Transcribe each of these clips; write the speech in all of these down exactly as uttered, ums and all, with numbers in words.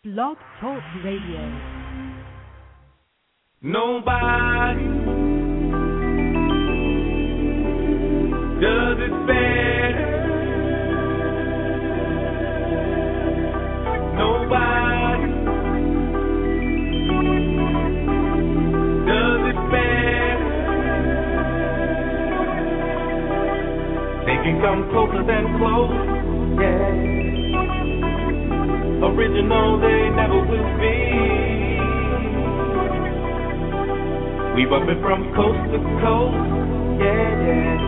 Blog Talk Radio. Nobody does it better. Nobody does it better. They can come closer than close, yeah. Original, they never will be. We bumpin' from coast to coast, yeah, yeah.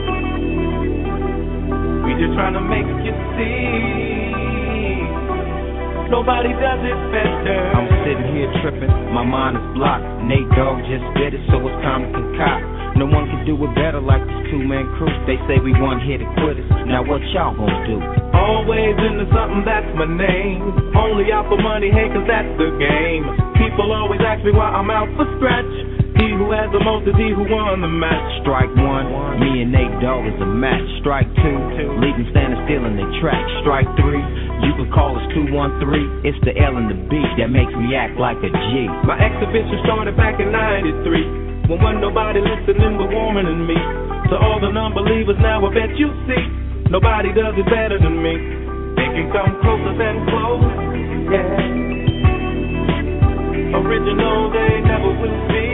We just tryna make you see. Nobody does it better. I'm sitting here tripping, my mind is blocked. Nate Dogg just did it, so it's time to concoct. No one can do it better like this two-man crew. They say we one here to quit us. Now what y'all gonna do? Always into something, that's my name. Only out for money, hey, cause that's the game. People always ask me why I'm out for scratch. He who has the most is he who won the match. Strike one, me and Nate Dogg is a match. Strike two, leave them standing still in their track. Strike three, you can call us two one three. It's the L and the B that makes me act like a G. My exhibition started back in ninety-three. When wasn't nobody listening but warmer than me. To all the non-believers now I bet you see. Nobody does it better than me. They can come closer than close, yeah. Original, they never will be.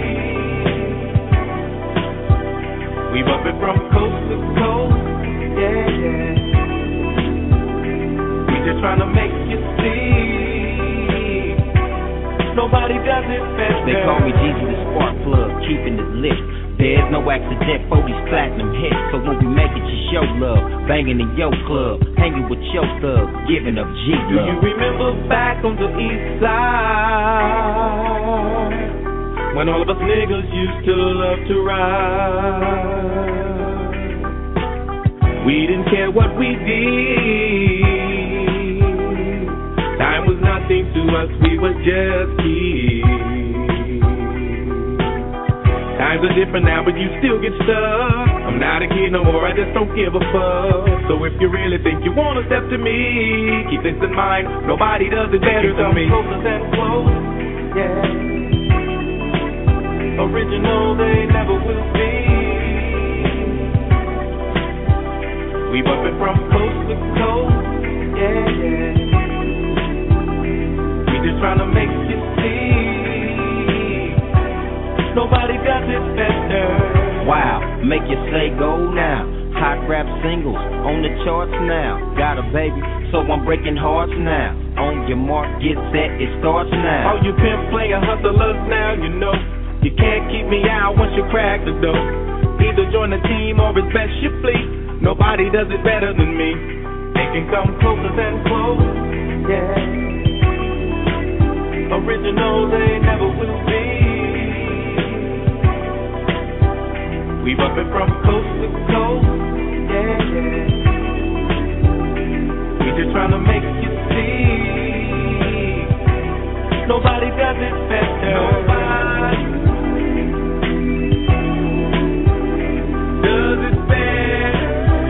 We bump it from coast to coast, yeah, yeah. We just tryna make you see. Nobody does it better. They call me Jeezy the Spark Plug, keeping it lit. There's no accident for these platinum hits. So when we make it, you show love. Banging in your club, hanging with your thug, giving up G love. Do you remember back on the east side, when all of us niggas used to love to ride? We didn't care what we did. Time was nothing to us, we were just kids. Times are different now, but you still get stuck. I'm not a kid no more, I just don't give a fuck. So if you really think you wanna step to me, keep this in mind, nobody does it better than me. Closer than close, yeah. Original, they never will be. We bump it from coast to coast, yeah, yeah. We just tryna make you see. Nobody does it better. Wow, make you say go now. Hot rap singles on the charts now. Got a baby, so I'm breaking hearts now. On your mark, get set, it starts now. All you pimp player hustlers now, you know. You can't keep me out once you crack the door. Either join the team or it's best you flee. Nobody does it better than me. They can come closer than close, yeah. Original, they never will be. We bump it from coast to coast, yeah, yeah. We just tryna make you see. Nobody does it better. Nobody does it better.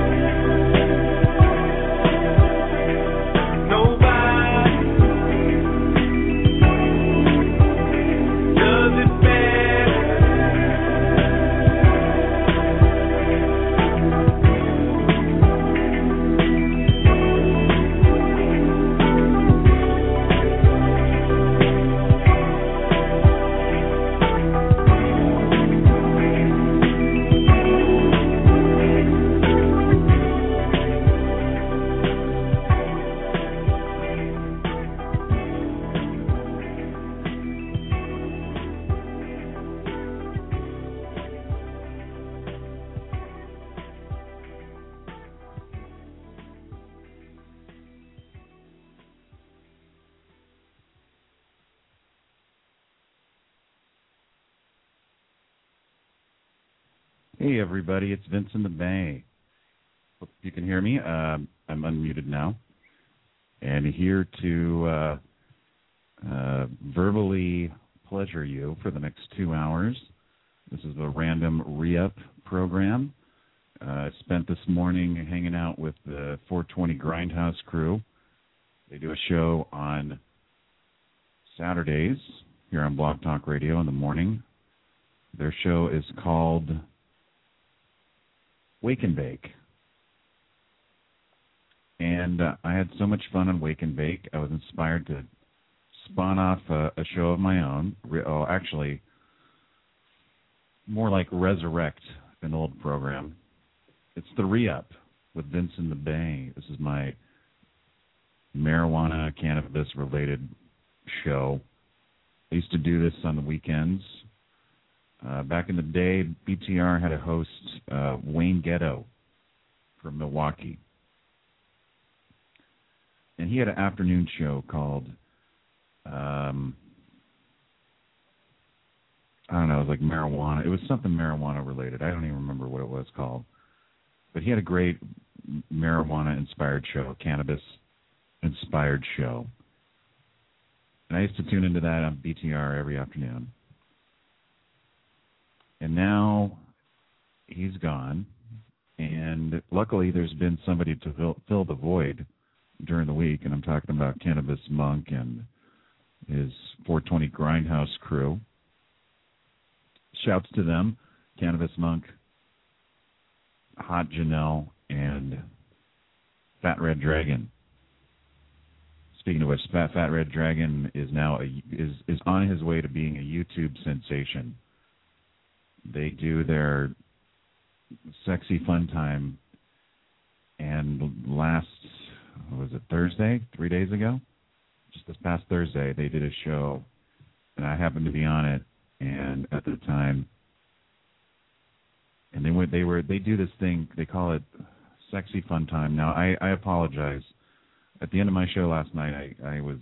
Nobody does it better. Hey everybody, it's Vincent the Bay. Hope you can hear me. Uh, I'm unmuted now. And here to uh, uh, verbally pleasure you for the next two hours. This is a random re-up program. I uh, spent this morning hanging out with the four twenty Grindhouse crew. They do a show on Saturdays here on Blog Talk Radio in the morning. Their show is called Wake and Bake. And uh, I had so much fun on Wake and Bake, I was inspired to spawn off a, a show of my own. Re- oh, actually, more like resurrect an old program. It's the Re-Up with Vince in the Bay. This is my marijuana, cannabis-related show. I used to do this on the weekends. Uh, back in the day, B T R had a host, uh, Wayne Ghetto from Milwaukee. And he had an afternoon show called, um, I don't know, it was like marijuana. It was something marijuana-related. I don't even remember what it was called. But he had a great marijuana-inspired show, cannabis-inspired show. And I used to tune into that on B T R every afternoon. And now he's gone. And luckily there's been somebody to fill, fill the void during the week. And I'm talking about Cannabis Monk and his four twenty Grindhouse crew. Shouts to them, Cannabis Monk, Hot Janelle, and Fat Red Dragon. Speaking of which, Fat Fat Red Dragon is now a, is is on his way to being a YouTube sensation. They do their Sexy Fun Time, and last, what was it, Thursday, three days ago? Just this past Thursday, they did a show, and I happened to be on it, and at the time, and they went, they were, they do this thing, they call it Sexy Fun Time. Now, I, I apologize. At the end of my show last night, I, I was,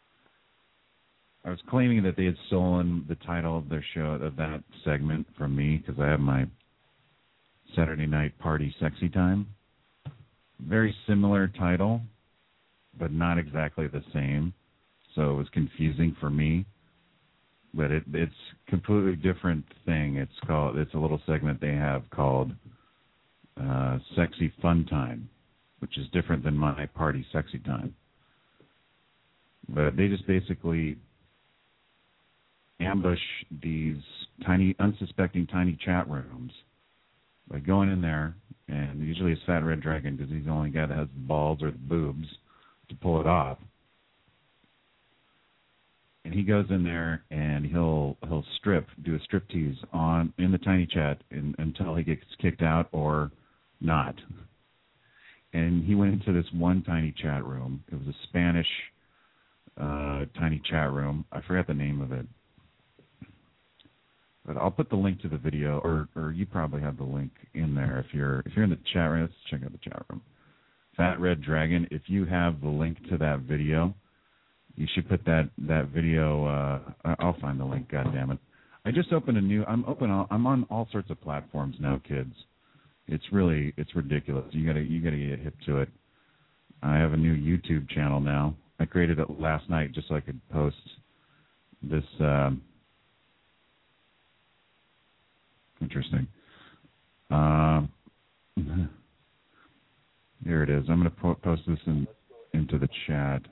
I was claiming that they had stolen the title of their show, of that segment, from me, because I have my Saturday Night Party Sexy Time. Very similar title, but not exactly the same. So it was confusing for me. But it, it's a completely different thing. It's called. It's a little segment they have called uh, Sexy Fun Time, which is different than my Party Sexy Time. But they just basically ambush these tiny, unsuspecting tiny chat rooms by going in there, and usually it's Fat Red Dragon because he's the only guy that has the balls or the boobs to pull it off. And he goes in there and he'll he'll strip, do a striptease on in the tiny chat in, until he gets kicked out or not. And he went into this one tiny chat room. It was a Spanish uh, tiny chat room. I forgot the name of it. But I'll put the link to the video, or, or you probably have the link in there if you're if you're in the chat room. Let's check out the chat room. Fat Red Dragon, if you have the link to that video, you should put that that video. Uh, I'll find the link. God damn it! I just opened a new. I'm open. I'm on all sorts of platforms now, kids. It's really it's ridiculous. You gotta you gotta get hip to it. I have a new YouTube channel now. I created it last night just so I could post this. Um, Interesting. Uh, here it is. I'm going to po- post this in, into the chat.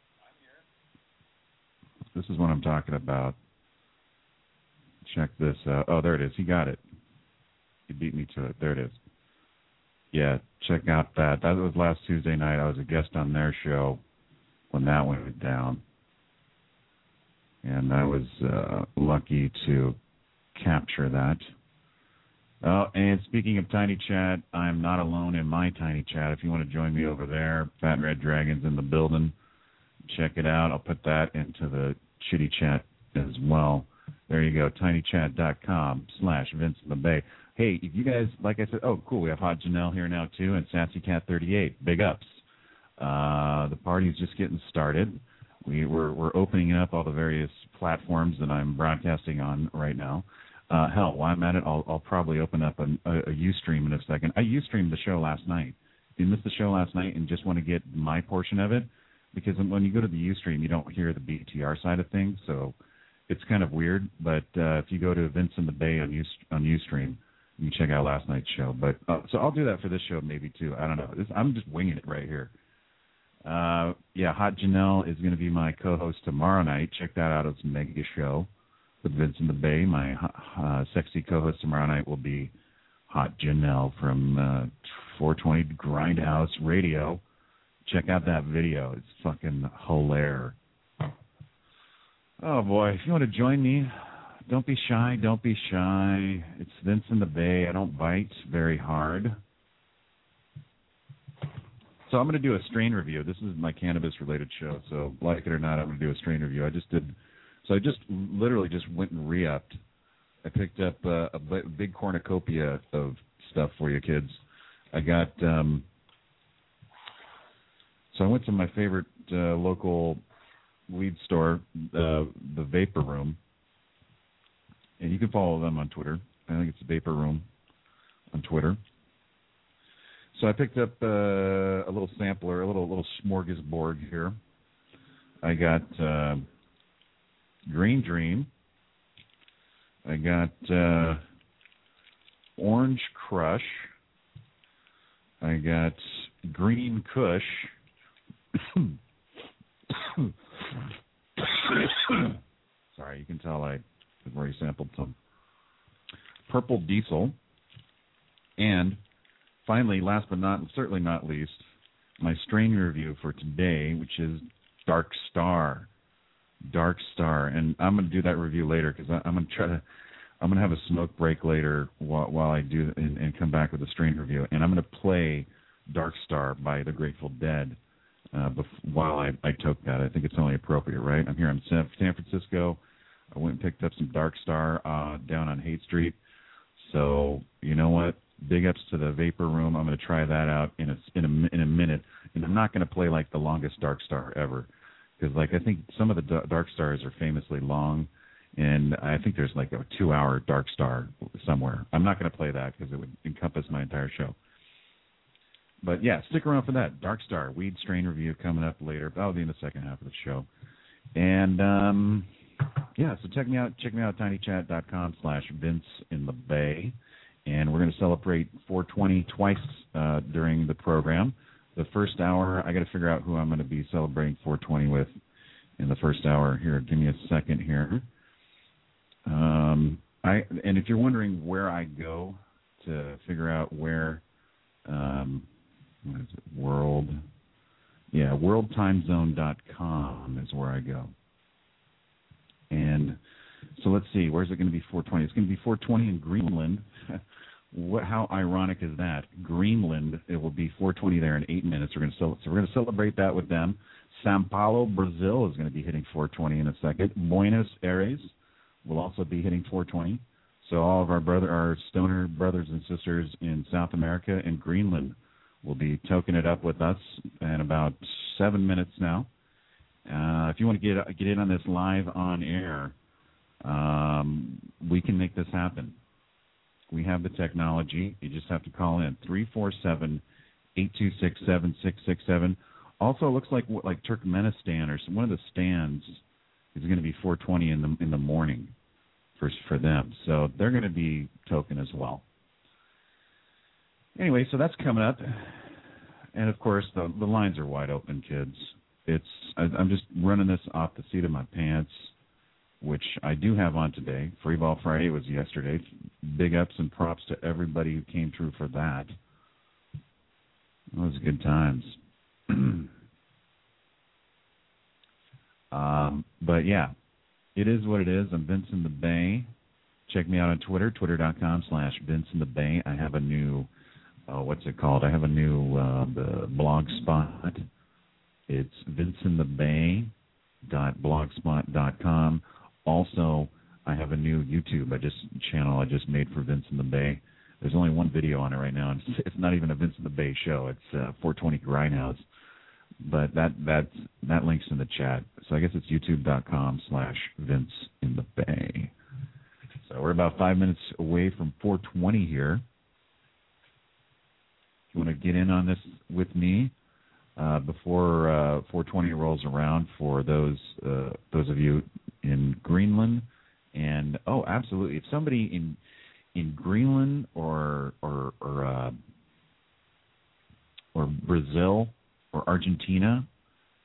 This is what I'm talking about. Check this out. Oh, there it is. He got it. He beat me to it. There it is. Yeah, check out that. That was last Tuesday night. I was a guest on their show when that went down. And I was uh, lucky to capture that. Oh, and speaking of Tiny Chat, I'm not alone in my Tiny Chat. If you want to join me over there, Fat Red Dragon's in the building. Check it out. I'll put that into the Chitty Chat as well. There you go, tinychat.com slash Vince in the Bay. Hey, if you guys, like I said, oh, cool, we have Hot Janelle here now, too, and Sassy Cat thirty-eight. Big ups. Uh, the party's just getting started. We, we're, we're opening up all the various platforms that I'm broadcasting on right now. Uh, hell, while I'm at it, I'll, I'll probably open up a, a, a Ustream in a second. I Ustreamed the show last night. If you missed the show last night and just want to get my portion of it, because when you go to the Ustream, you don't hear the B T R side of things, so it's kind of weird. But uh, if you go to Vince in the Bay on, Ust- on Ustream, you can check out last night's show. But uh, so I'll do that for this show maybe too. I don't know. This, I'm just winging it right here. Uh, yeah, Hot Janelle is going to be my co-host tomorrow night. Check that out. It's a mega show with Vince in the Bay. My uh, sexy co-host tomorrow night will be Hot Janelle from uh, four twenty Grindhouse Radio. Check out that video. It's fucking hilarious. Oh, boy. If you want to join me, don't be shy. Don't be shy. It's Vince in the Bay. I don't bite very hard. So I'm going to do a strain review. This is my cannabis-related show, so like it or not, I'm going to do a strain review. I just did, so I just literally just went and re-upped. I picked up uh, a big cornucopia of stuff for you kids. I got, um, so I went to my favorite uh, local weed store, uh, the Vapor Room, and you can follow them on Twitter. I think it's the Vapor Room on Twitter. So I picked up uh, a little sampler, a little little smorgasbord here. I got uh, Green Dream. I got uh, Orange Crush. I got Green Kush. Sorry, you can tell I have already sampled some. Purple Diesel. And finally, last but not certainly not least, my strain review for today, which is Dark Star. Dark Star, and I'm going to do that review later because I'm going to try to. I'm going to have a smoke break later while, while I do and, and come back with a strain review, and I'm going to play Dark Star by the Grateful Dead uh, bef- while I, I toke that. I think it's only appropriate, right? I'm here in San, San Francisco. I went and picked up some Dark Star uh, down on Haight Street. So you know what? Big ups to the Vapor Room. I'm going to try that out in a in a in a minute, and I'm not going to play like the longest Dark Star ever, because like I think some of the Dark Stars are famously long, and I think there's like a two-hour Dark Star somewhere. I'm not going to play that because it would encompass my entire show. But yeah, stick around for that Dark Star weed strain review coming up later. That'll be in the second half of the show, and um, yeah, so check me out. Check me out at tinychat.com slash Vince in the Bay. And we're going to celebrate four twenty twice uh, during the program. The first hour, I got to figure out who I'm going to be celebrating four twenty with in the first hour. Here, give me a second here. Um, I and if you're wondering where I go to figure out where, um, what is it? World, yeah, world time zone dot com is where I go. And so let's see, where's it going to be four twenty? It's going to be four twenty in Greenland. What? How ironic is that? Greenland, it will be four twenty there in eight minutes. We're going to so we're going to celebrate that with them. São Paulo, Brazil is going to be hitting four twenty in a second. Buenos Aires will also be hitting four twenty. So all of our brother, our stoner brothers and sisters in South America and Greenland will be toking it up with us in about seven minutes now. Uh, if you want to get get in on this live on air, um, we can make this happen. We have the technology. You just have to call in three four seven, eight two six, seven six six seven. Also, it looks like like Turkmenistan or some, one of the stands is going to be four twenty in the in the morning for for them. So they're going to be token as well. Anyway, so that's coming up, and of course the the lines are wide open, kids. It's I, I'm just running this off the seat of my pants, which I do have on today. Free Ball Friday was yesterday. Big ups and props to everybody who came through for that. Those good times. um, but yeah, it is what it is. I'm Vince in the Bay. Check me out on Twitter, twitter.com slash Vince in the Bay. I have a new, uh, what's it called? I have a new uh, the blog spot. It's vince in the bay dot blogspot dot com. Also, I have a new YouTube I just channel I just made for Vince in the Bay. There's only one video on it right now, and it's, it's not even a Vince in the Bay show. It's uh, four twenty Grindhouse. But that that that link's in the chat. So I guess it's youtube.com slash Vince in the Bay. So we're about five minutes away from four twenty here. If you want to get in on this with me uh, before uh, four twenty rolls around, for those uh, those of you in Greenland, and oh, absolutely, if somebody in in Greenland or or or, uh, or Brazil or Argentina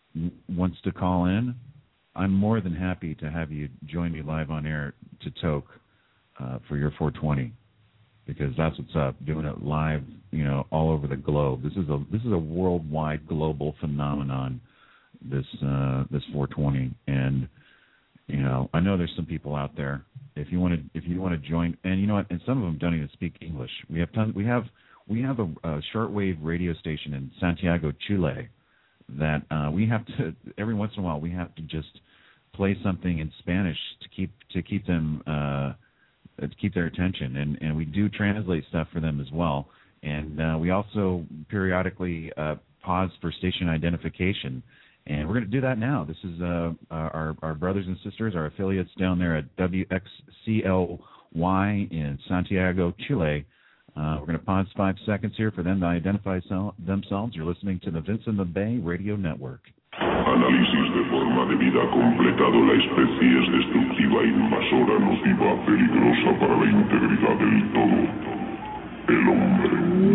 wants to call in, I'm more than happy to have you join me live on air to Toke uh, for your four twenty, because that's what's up. Doing it live, you know, all over the globe. This is a this is a worldwide, global phenomenon. This uh, this four twenty, and you know, I know there's some people out there. If you want to, if you want to join, and you know what, and some of them don't even speak English. We have tons. We have we have a, a shortwave radio station in Santiago, Chile, that uh, we have to every once in a while we have to just play something in Spanish to keep to keep them uh, to keep their attention, and, and we do translate stuff for them as well. And uh, we also periodically uh, pause for station identification, and we're going to do that now. This is uh, our our brothers and sisters, our affiliates down there at W X C L Y in Santiago, Chile. Uh, we're going to pause five seconds here for them to identify so- themselves. You're listening to the Vince in the Bay Radio Network. Análisis de forma de vida completado. La especie es destructiva, invasora, nociva, peligrosa para la integridad del todo. El hombre.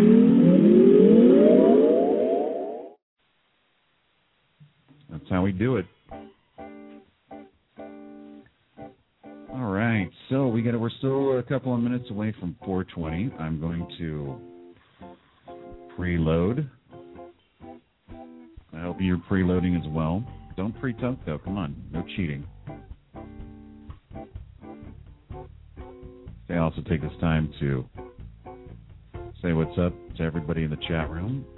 That's how we do it. All right, so we got we're still a couple of minutes away from four twenty. I'm going to preload. I hope you're preloading as well. Don't pre-toke though. Come on, no cheating. I also take this time to say what's up to everybody in the chat room.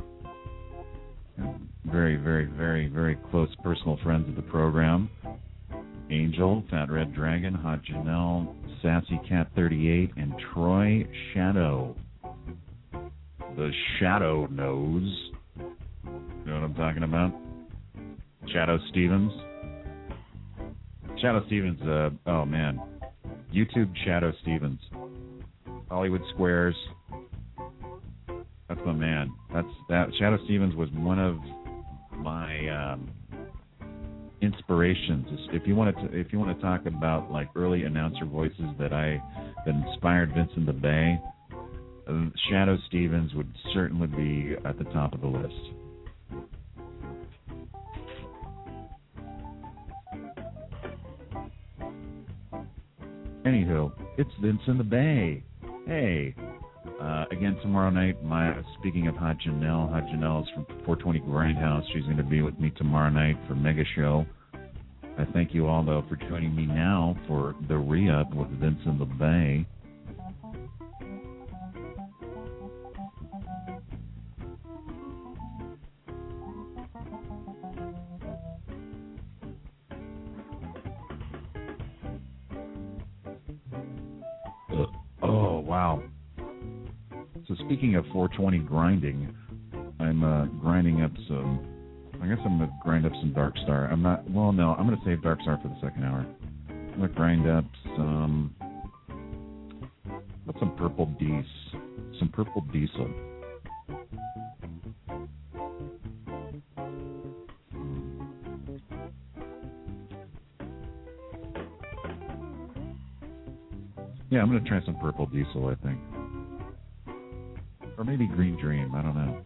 Very, very, very, very close personal friends of the program. Angel, Fat Red Dragon, Hot Janelle, Sassy Cat thirty-eight, and Troy Shadow. The Shadow knows. You know what I'm talking about? Shadow Stevens. Shadow Stevens, uh, oh man. YouTube Shadow Stevens. Hollywood Squares. That's my man. That's that. Shadow Stevens was one of my um, inspirations. If you want to, if you want to talk about like early announcer voices that I that inspired Vince in the Bay, uh, Shadow Stevens would certainly be at the top of the list. Anywho, it's Vince in the Bay. Hey. Uh, again, tomorrow night, my speaking of Hot Janelle, Hot Janelle is from four twenty Grindhouse. She's going to be with me tomorrow night for Mega Show. I thank you all, though, for joining me now for the re-up with Vince in the Bay. Oh, wow. So speaking of four twenty grinding, I'm uh, grinding up some, I guess I'm going to grind up some Dark Star. I'm not, well, no, I'm going to save Dark Star for the second hour. I'm going to grind up some, what's some Purple Diesel? Some Purple Diesel. Yeah, I'm going to try some Purple Diesel, I think. Or maybe Green Dream, I don't know.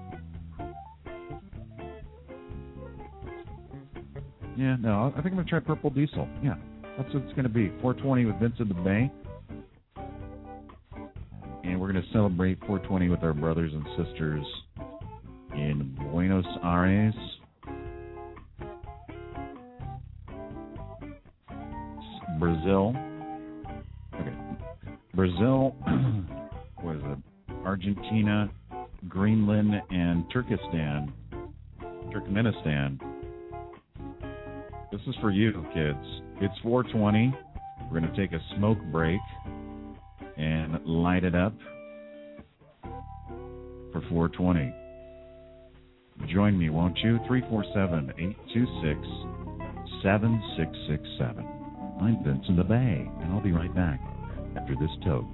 Yeah, no, I think I'm going to try Purple Diesel. Yeah, that's what it's going to be. four twenty with Vince in the Bay. And we're going to celebrate four twenty with our brothers and sisters in Buenos Aires. Brazil. Okay. Brazil, what is it? Argentina, Greenland, and Turkestan, Turkmenistan. This is for you, kids. It's four twenty. We're going to take a smoke break and light it up for four twenty. Join me, won't you? three four seven, eight two six, seven six six seven. I'm Vince in the Bay, and I'll be right back after this toke.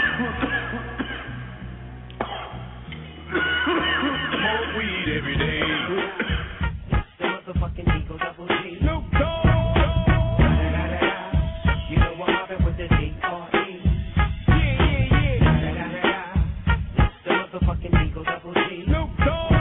Smoke weed every day. Eagle Double G. Snoop Dogg. You know I'm mobbing with the D R E. Yeah, yeah, yeah. It's the motherfucking Eagle Double G. Snoop Dogg.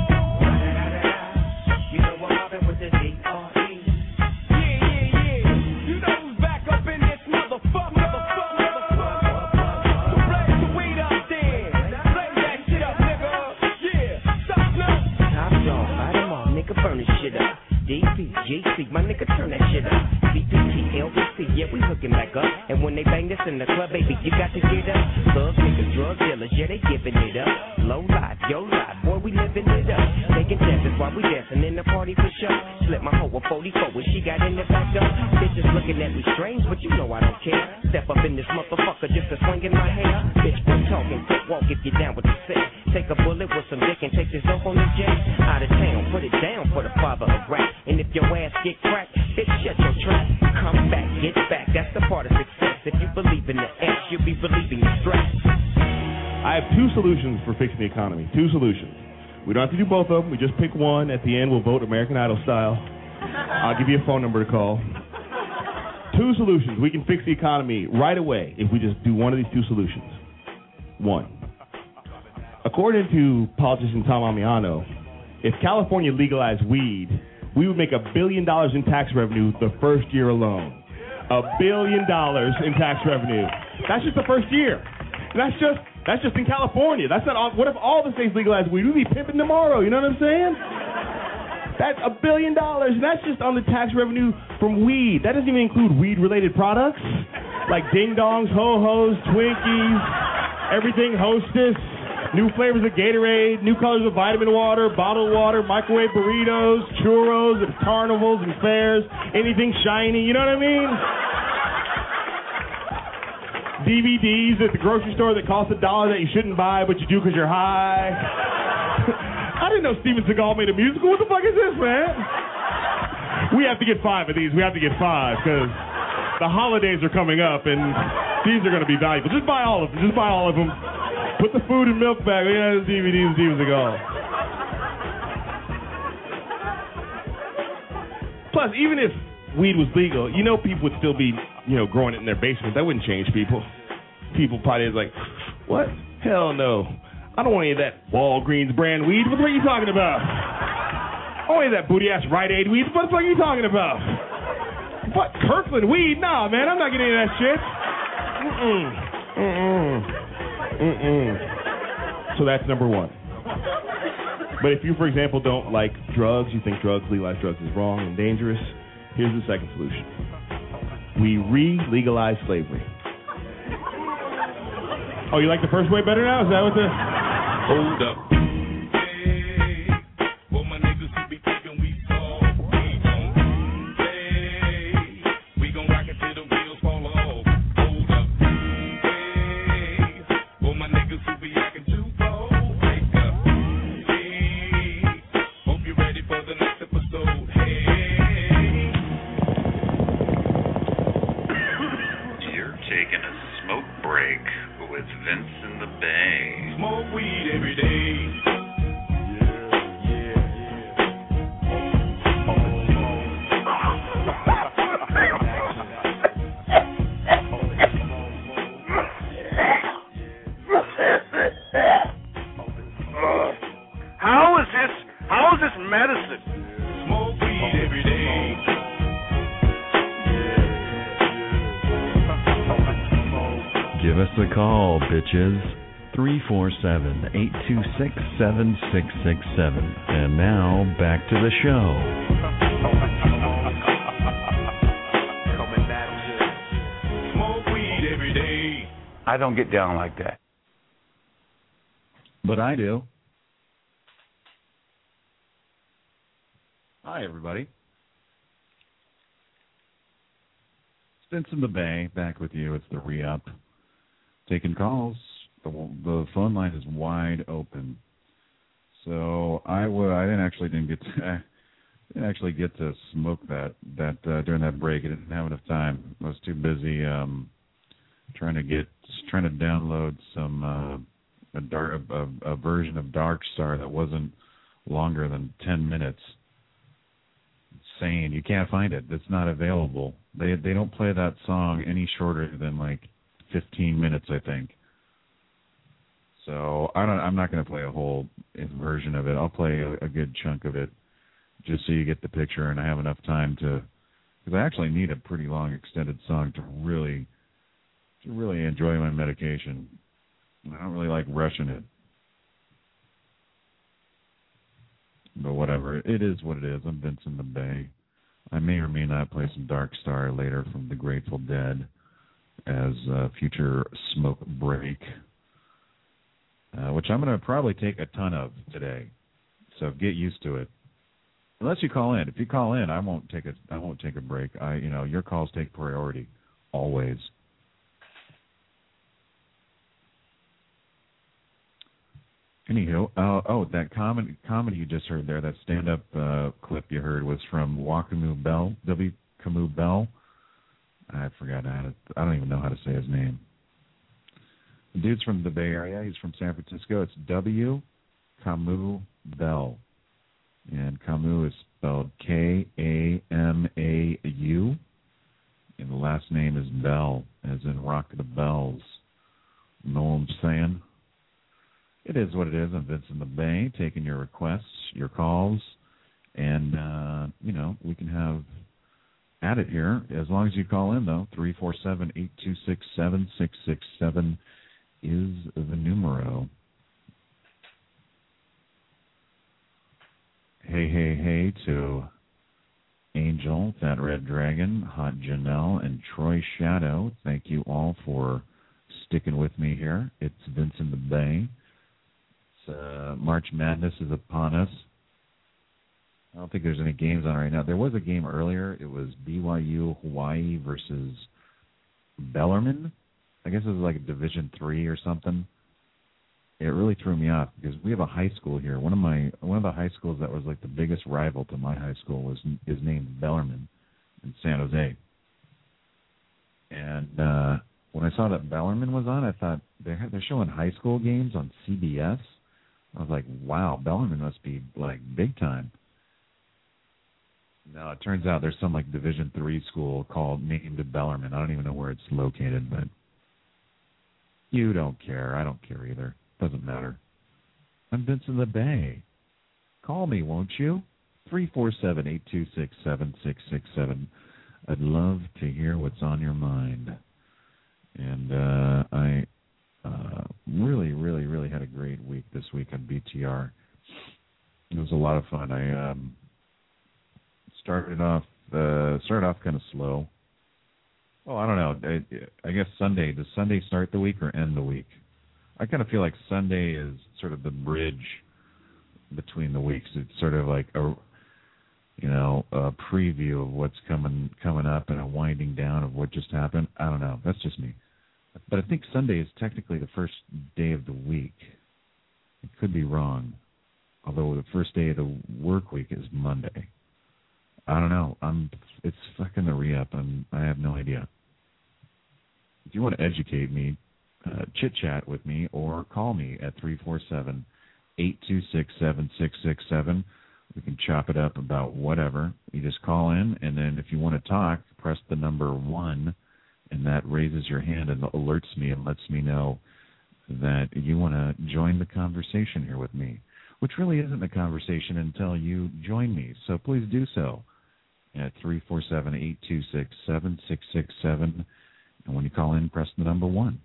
You know I'm mobbing with the D R E. Yeah, yeah, yeah. You know who's back up in this motherfucker. Motherfucker, motherfucker. So blaze the weed up there. Blaze that shit up, nigga. Yeah, stop now. Top dog, light 'em all, nigga, burn this shit up. D P, G C, my nigga, turn that shit up. B P T, L B C, yeah, we hooking back up. And when they bang this in the club, baby, you got to get up. Thugs, niggas, drug dealers, yeah, they giving it up. Low life, yo life, boy, we living it up. Taking chances while we dancing in the party for sure. Slip my hoe a forty-four when she got in the back door. Bitches looking at me strange, but you know I don't care. Step up in this motherfucker just to swing in my hair. Bitch, quit talking, quick walk if you down with the sick. Take a bullet with some dick and take this dope on the jet. Out of town, put it down for the father of rap. And if your ass get cracked, bitch, shut your trap. Come back, get back, that's the part of success. If you believe in the ass, you'll be relieving the stress. I have two solutions for fixing the economy. Two solutions. We don't have to do both of them. We just pick one. At the end, we'll vote American Idol style. I'll give you a phone number to call. Two solutions. We can fix the economy right away if we just do one of these two solutions. One. According to politician Tom Amiano, if California legalized weed, we would make a billion dollars in tax revenue the first year alone. A billion dollars in tax revenue. That's just the first year. That's just that's just in California. That's not all. What if all the states legalized weed? We'd be pimping tomorrow. You know what I'm saying? That's a billion dollars, and that's just on the tax revenue from weed. That doesn't even include weed-related products like ding-dongs, ho-hos, Twinkies, everything Hostess. New flavors of Gatorade, new colors of vitamin water, bottled water, microwave burritos, churros at carnivals and fairs, anything shiny, you know what I mean? D V Ds at the grocery store that cost a dollar that you shouldn't buy, but you do because you're high. I didn't know Steven Seagal made a musical. What the fuck is this, man? We have to get five of these. We have to get five because the holidays are coming up, and these are going to be valuable. Just buy all of them. Just buy all of them. Put the food and milk back. Look at those D V Ds, Steven Seagal. Plus, even if weed was legal, you know people would still be, you know, growing it in their basement. That wouldn't change people. People probably is like, what? Hell no. I don't want any of that Walgreens brand weed. What the fuck are you talking about? I don't want any of that booty-ass Rite Aid weed. What the fuck are you talking about? What? Kirkland weed? Nah, man, I'm not getting any of that shit. Mm-mm. Mm-mm. Mm-mm. So that's number one. But if you, for example, don't like drugs, you think drugs, legalized drugs is wrong and dangerous, here's the second solution. We re-legalize slavery. Oh, you like the first way better now? Is that what the... Hold up. Hey, well, my niggas who be thinking we soft, we gon' play. We gon' rock it till the wheels fall off. Hold up. Hey, well, my niggas who be acting too bold, wake up. Hey, hope you're ready for the next episode. Hey. You're taking a smoke break with Vince in the Bay. Smoke weed every day. How is this? How is this medicine? Smoke weed every day. Give us a call, bitches. three four seven, eight two six, seven six six seven. And now, back to the show. Coming back to smoke weed every day. I don't get down like that. But I do. Hi, everybody. It's Vince in the Bay, back with you. It's the re-up. Taking calls. The, the phone line is wide open. So I would. I didn't actually didn't get. To, I didn't actually get to smoke that that uh, during that break. I didn't have enough time. I was too busy um, trying to get trying to download some uh, a, dark, a, a version of Dark Star that wasn't longer than ten minutes. insane. You can't find it. It's not available. They they don't play that song any shorter than like fifteen minutes, I think. So I don't. I'm not going to play a whole version of it. I'll play a, a good chunk of it, just so you get the picture, and I have enough time to. Because I actually need a pretty long, extended song to really, to really enjoy my medication. I don't really like rushing it. But whatever, it is what it is. I'm Vincent the Bay. I may or may not play some Dark Star later from the Grateful Dead as a future smoke break, uh, which I'm going to probably take a ton of today. So get used to it. Unless you call in. If you call in, I won't take a I won't take a break. I you know your calls take priority always. Anywho, uh, oh, that comedy, comedy you just heard there, that stand-up uh, clip you heard was from Wakamu Bell, W. Camus Bell. I forgot how to, I don't even know how to say his name. The dude's from the Bay Area. He's from San Francisco. It's W. Camus Bell. And Camus is spelled K A M A U. And the last name is Bell, as in Rock the Bells. Know what I'm saying? It is what it is. I'm Vincent the Bay, taking your requests, your calls, and, uh, you know, we can have at it here. As long as you call in, though, three four seven, eight two six, seven six six seven is the numero. Hey, hey, hey to Angel, Fat Red Dragon, Hot Janelle, and Troy Shadow. Thank you all for sticking with me here. It's Vincent the Bay. Uh, March Madness is upon us. I don't think there's any games on right now. There was a game earlier. It was B Y U Hawaii versus Bellarmine. I guess it was like a Division three or something. It really threw me off because we have a high school here. One of my one of the high schools that was like the biggest rival to my high school was is named Bellarmine in San Jose. And uh, when I saw that Bellarmine was on, I thought they're they're showing high school games on C B S. I was like, wow, Bellarmine must be, like, big time. No, it turns out there's some, like, Division three school called named Bellarmine. I don't even know where it's located, but you don't care. I don't care either. Doesn't matter. I'm Vincent the Bay. Call me, won't you? three four seven, eight two six, seven six six seven. I'd love to hear what's on your mind. And uh, I... Uh, really, really, really had a great week this week on B T R. It was a lot of fun. I um, started off uh, started off kind of slow. Well, I don't know. I, I guess Sunday. Does Sunday start the week or end the week? I kind of feel like Sunday is sort of the bridge between the weeks. It's sort of like a, you know, a preview of what's coming coming up and a winding down of what just happened. I don't know. That's just me. But I think Sunday is technically the first day of the week. It could be wrong, although the first day of the work week is Monday. I don't know. I'm. It's fucking the re-up. I'm. I have no idea. If you want to educate me, uh, chit chat with me or call me at three four seven, eight two six, seven six six seven. We can chop it up about whatever. You just call in, and then if you want to talk, press the number one. And that raises your hand and alerts me and lets me know that you want to join the conversation here with me, which really isn't a conversation until you join me. So please do so at three four seven, eight two six, seven six six seven. And when you call in, press the number one.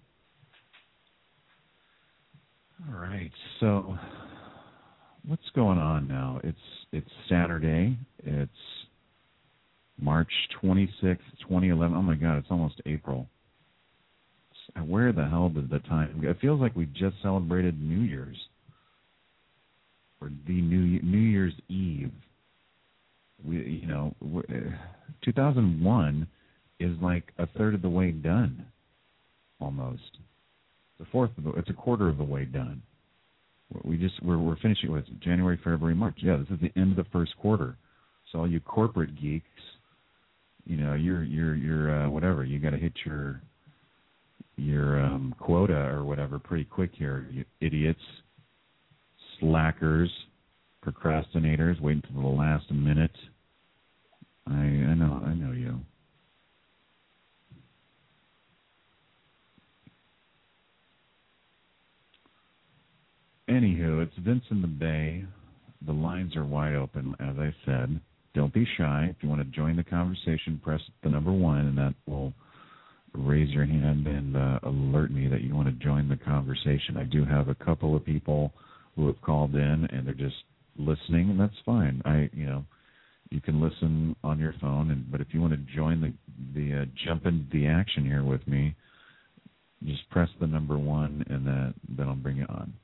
All right. So what's going on now? It's it's Saturday. It's March twenty-sixth, twenty eleven. Oh, my God, it's almost April. Where the hell did the time go? It feels like we just celebrated New Year's or the New New Year's Eve. We, you know, two thousand one is like a third of the way done, almost. It's a fourth of the, it's a quarter of the way done. We just we're we're finishing with January, February, March. Yeah, this is the end of the first quarter. So all you corporate geeks, you know, you're you're you're uh, whatever. You got to hit your your um, quota or whatever pretty quick here. You idiots, slackers, procrastinators, waiting until the last minute. Anywho, it's Vince in the Bay. The lines are wide open, as I said. Don't be shy. If you want to join the conversation, press the number one, and that will raise your hand and uh, alert me that you want to join the conversation. I do have a couple of people who have called in, and they're just listening, and that's fine. I, you know, you can listen on your phone, and but if you want to join the the uh, jump into the action here with me, just press the number one, and then then I'll bring you on.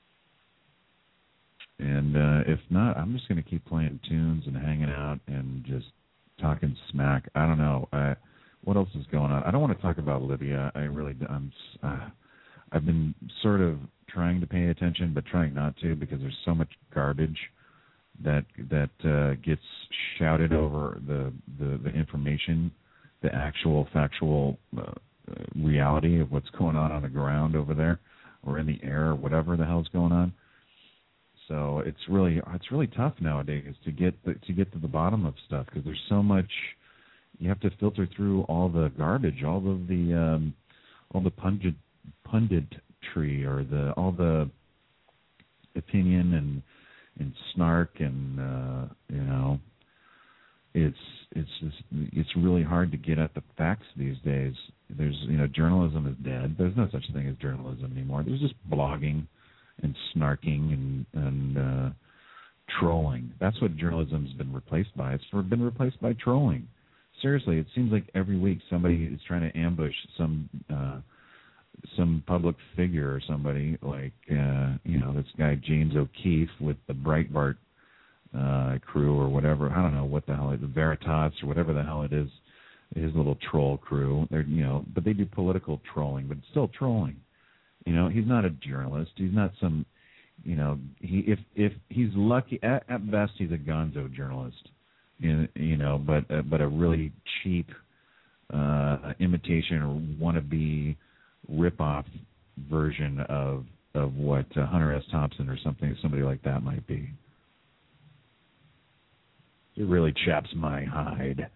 And uh, if not, I'm just going to keep playing tunes and hanging out and just talking smack. I don't know. I, what else is going on? I don't want to talk about Libya. I really, I'm. Uh, I've been sort of trying to pay attention, but trying not to because there's so much garbage that that uh, gets shouted over the, the the information, the actual factual uh, reality of what's going on on the ground over there, or in the air, or whatever the hell's going on. So it's really it's really tough nowadays to get the, to get to the bottom of stuff because there's so much. You have to filter through all the garbage, all of the um, all the pundit punditry, or the all the opinion and and snark, and uh, you know, it's it's just, it's really hard to get at the facts these days. There's you know journalism is dead. There's no such thing as journalism anymore. There's just blogging and snarking and and uh, trolling. That's what journalism's been replaced by. It's been replaced by trolling. Seriously, it seems like every week somebody is trying to ambush some uh, some public figure or somebody like uh, you know this guy James O'Keefe with the Breitbart uh, crew or whatever. I don't know what the hell it is, Veritas or whatever the hell it is. His little troll crew. They're you know, but they do political trolling, but it's still trolling. You know, he's not a journalist. He's not some, you know, he if if he's lucky at, at best he's a gonzo journalist, in, you know, but uh, but a really cheap uh, imitation or wannabe rip-off version of of what uh, Hunter S. Thompson or something somebody like that might be. It really chaps my hide.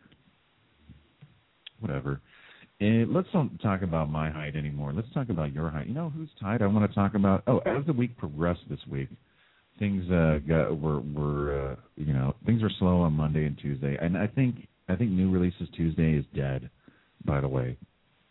Whatever. And let's don't talk about my height anymore. Let's talk about your height. You know whose height I want to talk about? Oh, as the week progressed this week, things uh, got were were uh, you know things were slow on Monday and Tuesday, and I think I think new releases Tuesday is dead. By the way,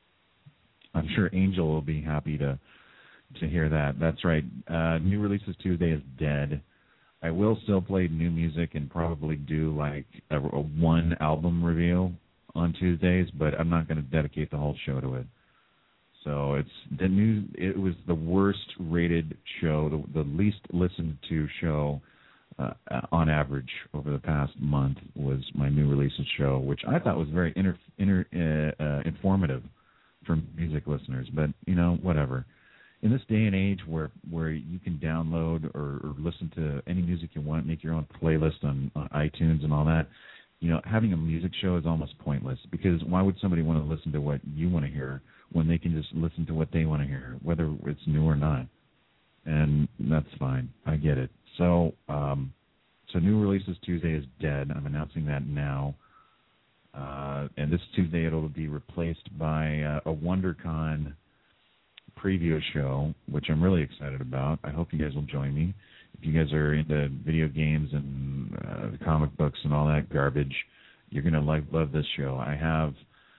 I'm sure Angel will be happy to to hear that. That's right. Uh, new releases Tuesday is dead. I will still play new music and probably do like a, a one album review on Tuesdays, but I'm not going to dedicate the whole show to it. So it's the new. It was the worst rated show, the, the least listened to show uh, on average over the past month was my new releases show, which I thought was very inter, inter, uh, uh, informative for music listeners. But you know, whatever. In this day and age where where you can download or, or listen to any music you want, make your own playlist on, on iTunes and all that. You know, having a music show is almost pointless because why would somebody want to listen to what you want to hear when they can just listen to what they want to hear, whether it's new or not? And that's fine. I get it. So, um, so new releases Tuesday is dead. I'm announcing that now. Uh, and this Tuesday it'll be replaced by uh, a WonderCon preview show, which I'm really excited about. I hope you guys will join me. If you guys are into video games and uh, comic books and all that garbage, you're going to like love this show. I have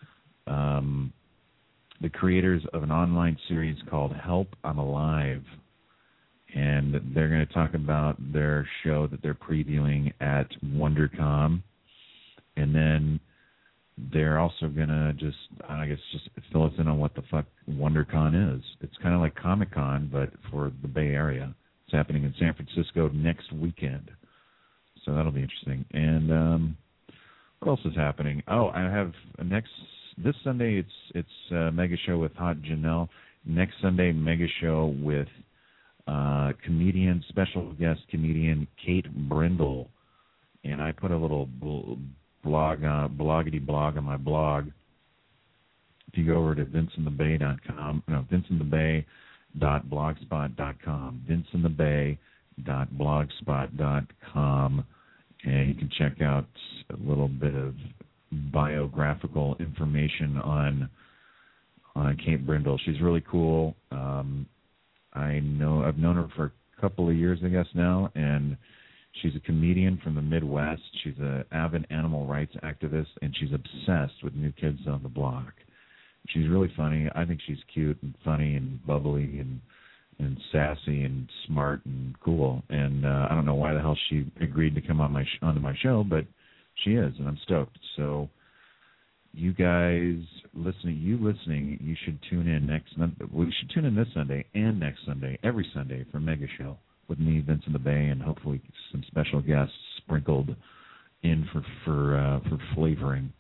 um, the creators of an online series called Help, I'm Alive, and they're going to talk about their show that they're previewing at WonderCon, and then they're also going to just, I guess, just fill us in on what the fuck WonderCon is. It's kind of like Comic-Con, but for the Bay Area. It's happening in San Francisco next weekend, so that'll be interesting. And um, what else is happening? Oh, I have next this Sunday. It's it's a mega show with Hot Janelle. Next Sunday, mega show with uh, comedian, special guest comedian Kate Brindle. And I put a little blog, uh, bloggity blog on my blog. If you go over to vince in the bay dot com, no, vince in the bay dot blogspot dot com, vince in the bay dot blogspot dot com, and you can check out a little bit of biographical information on on Kate Brindle. She's really cool. Um, I know I've known her for couple of years, I guess now, and she's a comedian from the Midwest. She's an avid animal rights activist, and she's obsessed with New Kids on the Block. She's really funny. I think she's cute and funny and bubbly and and sassy and smart and cool. And uh, I don't know why the hell she agreed to come on my sh- onto my show, but she is, and I'm stoked. So you guys listening, you listening, you should tune in next. We should tune in this Sunday and next Sunday, every Sunday for Mega Show with me, Vincent the Bay, and hopefully some special guests sprinkled in for for uh, for flavoring.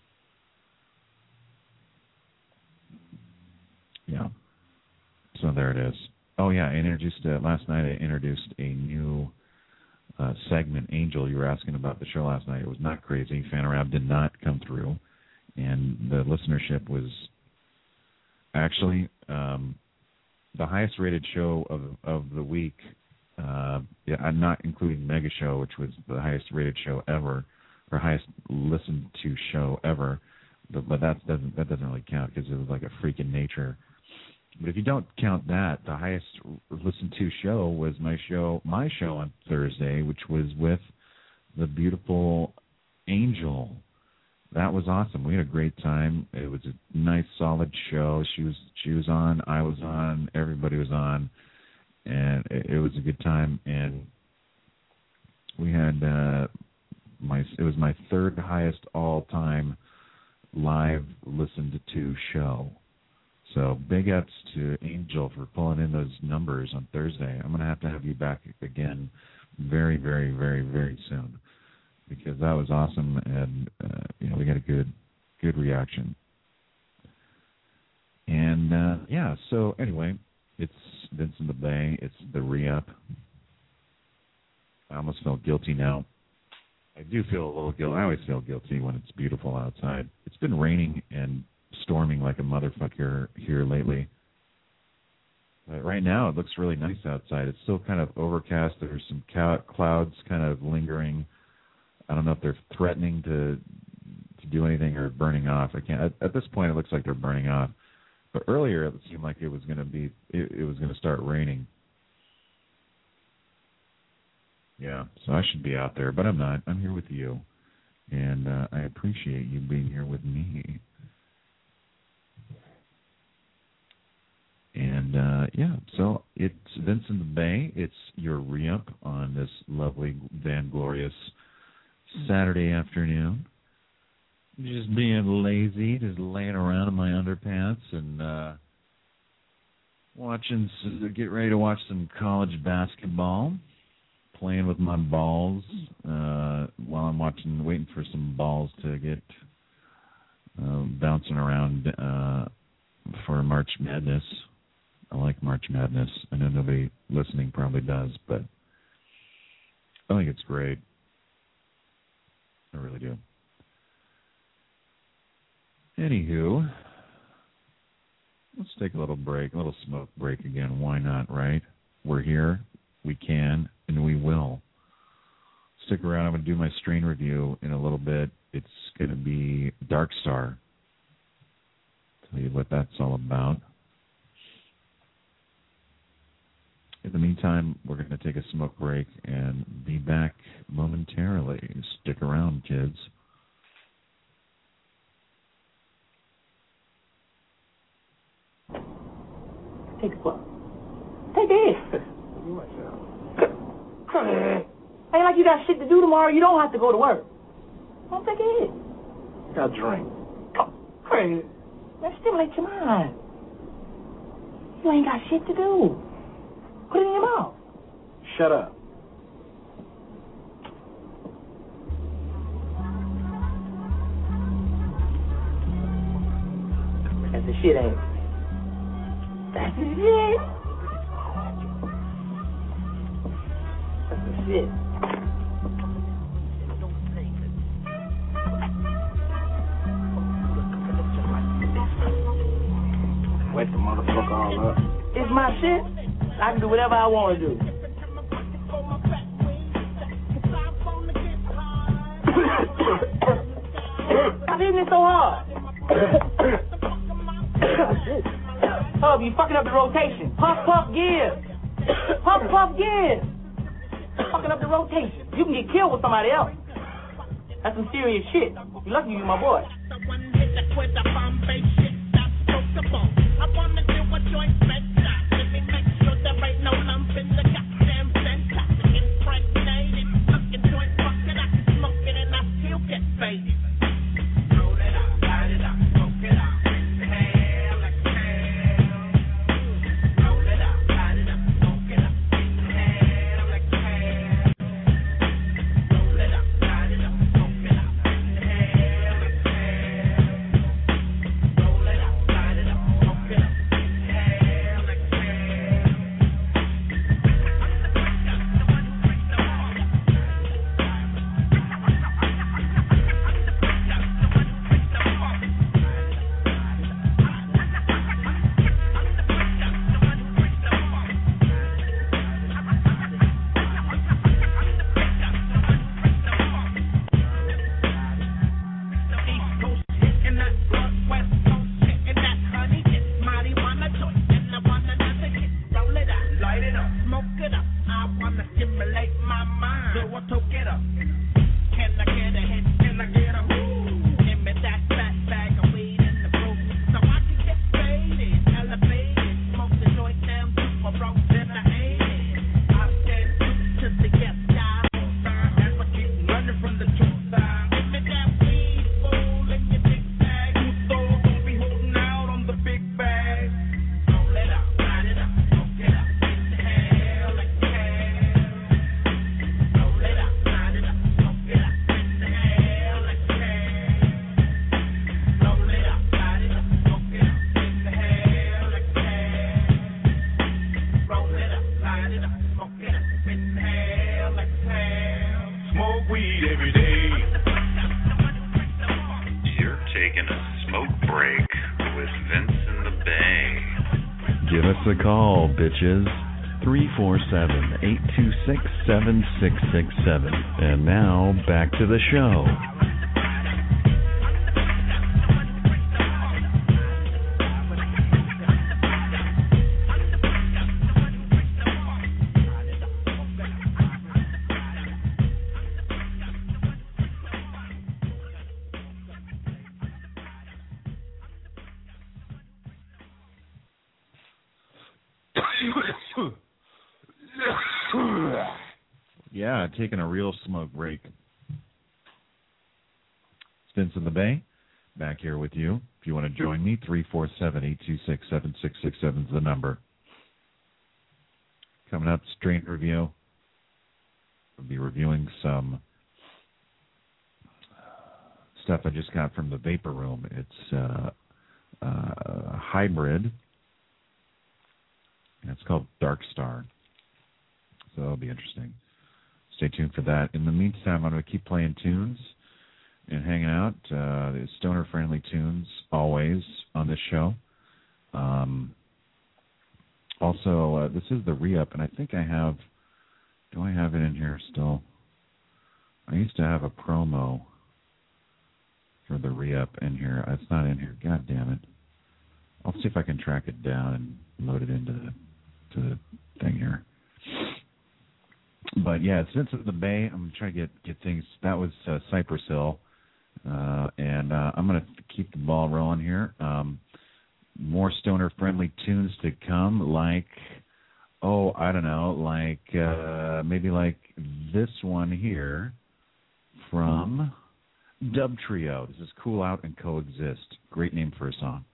Yeah. So there it is. Oh yeah, I introduced uh, last night. I introduced a new uh, segment. Angel, you were asking about the show last night. It was not crazy. Fanarab did not come through, and the listenership was actually um, the highest rated show of of the week. Uh, yeah, I'm not including Mega Show, which was the highest rated show ever, or highest listened to show ever. But, but that doesn't that doesn't really count because it was like a freak in nature. But if you don't count that, the highest listened to show was my show, my show on Thursday, which was with the beautiful Angel. That was awesome. We had a great time. It was a nice, solid show. She was she was on, I was on, everybody was on, and it, it was a good time. And we had uh, my it was my third highest all time live listened to show. So big ups to Angel for pulling in those numbers on Thursday. I'm going to have to have you back again very, very, very, very soon because that was awesome, and uh, you know we got a good, good reaction. And uh, yeah, so anyway, it's Vincent the Bay. It's the re-up. I almost felt guilty now. I do feel a little guilty. I always feel guilty when it's beautiful outside. It's been raining and storming like a motherfucker here lately. But right now it looks really nice outside. It's still kind of overcast. There's some clouds kind of lingering. I don't know if they're threatening to to do anything or burning off. I can't. At, at this point, it looks like they're burning off. But earlier, it seemed like it was going to be. It, it was going to start raining. Yeah, so I should be out there, but I'm not. I'm here with you, and uh, I appreciate you being here with me. And, uh, yeah, so it's Vincent the Bay. It's your re-up on this lovely, Van Glorious Saturday afternoon. Just being lazy, just laying around in my underpants and uh, watching, get ready to watch some college basketball, playing with my balls uh, while I'm watching, waiting for some balls to get uh, bouncing around uh, for March Madness. I like March Madness. I know nobody listening probably does, but I think it's great. I really do. Anywho, let's take a little break, a little smoke break again. Why not, right? We're here, we can, and we will. Stick around. I'm going to do my strain review in a little bit. It's going to be Dark Star. Tell you what that's all about. In the meantime, we're going to take a smoke break and be back momentarily. Stick around, kids. Take a puff. Take it. Ain't like you got shit to do tomorrow. You don't have to go to work. Don't take a hit. Got a drink. Crazy. Man, stimulate your mind. You ain't got shit to do. Put it in your mouth. Shut up. That's the shit, ain't it? That's the shit. That's the shit. Wet the motherfucker all up. It's my shit. I can do whatever I want to do. Stop hitting it so hard. Hub, you fucking up the rotation. Puff, puff, give. Puff, puff, yeah. Fucking up the rotation. You can get killed with somebody else. That's some serious shit. You lucky you my boy. I wanna do a joint venture. Let me make sure there ain't no lump in the goddamn center. Impregnated, fucking joint fucking, I can smoke it and I still get faded. Roll it up, light it up, smoke it up, inhale, exhale. Roll it up, light it up, smoke it up, inhale, exhale. Roll it up, light it up, smoke it up, inhale, exhale. Roll it up, light it up, smoke it up, inhale, exhale. East Coast hitting that blood, West Coast hitting that honey. It's marijuana joint and I want another hit. Roll it up, light it up, smoke it up. I wanna stimulate my mind, so I took it up. Can I get a hit? Can I get a woo? Give me that fat bag of weed in the booth, so I can get faded, elevated, smoke the joint down to my bro, then I hate it. I stand true to the yes guy, as I keep running from the truth side. Give me that weed, fool, in your big bag. Who's sold, don't be holding out on the big bag. Roll it up, light it up, smoke it up, inhale, exhale. Roll it up, light it up, smoke it up, inhale, exhale. Roll it up, light it up, smoke it up, inhale, exhale. Roll it up, light it up, smoke it up, inhale, exhale. Smoke weed every day. You're taking a smoke break with Vince in the Bay. Give us a call, bitches. three four seven, eight two six, seven six six seven. And now, back to the show. Yeah, taking a real smoke break. It's Vince in the Bay, back here with you. If you want to join me, three four seven, eight two six, seven six six seven is the number. Coming up, strain review. We'll be reviewing some stuff I just got from the Vapor Room. It's uh, uh, hybrid. And it's called Dark Star. So that'll be interesting. Stay tuned for that. In the meantime, I'm going to keep playing tunes and hanging out. Uh, stoner-friendly tunes, always, on this show. Um, also, uh, this is the re-up, and I think I have... Do I have it in here still? I used to have a promo for the re-up in here. It's not in here. God damn it. I'll see if I can track it down and load it into the, to the thing here. But yeah, since it's the Bay, I'm trying to get get things. That was uh, Cypress Hill, uh, and uh, I'm going to keep the ball rolling here. Um, more stoner-friendly tunes to come, like oh, I don't know, like uh, maybe like this one here from Dub Trio. This is Cool Out and Coexist. Great name for a song.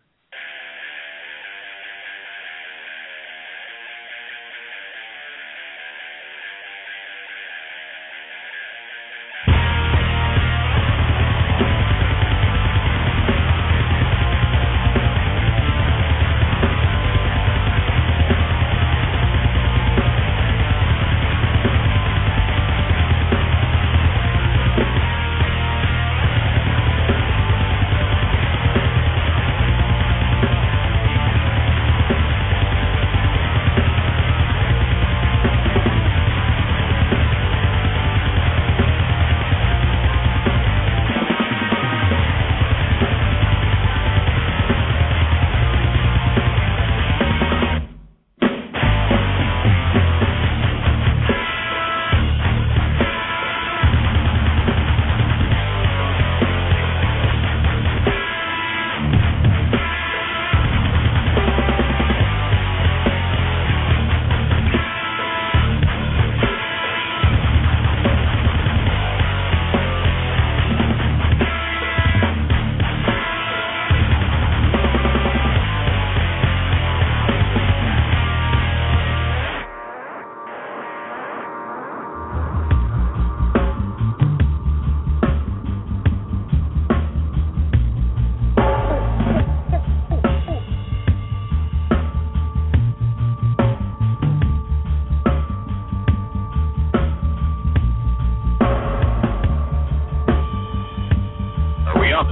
Thank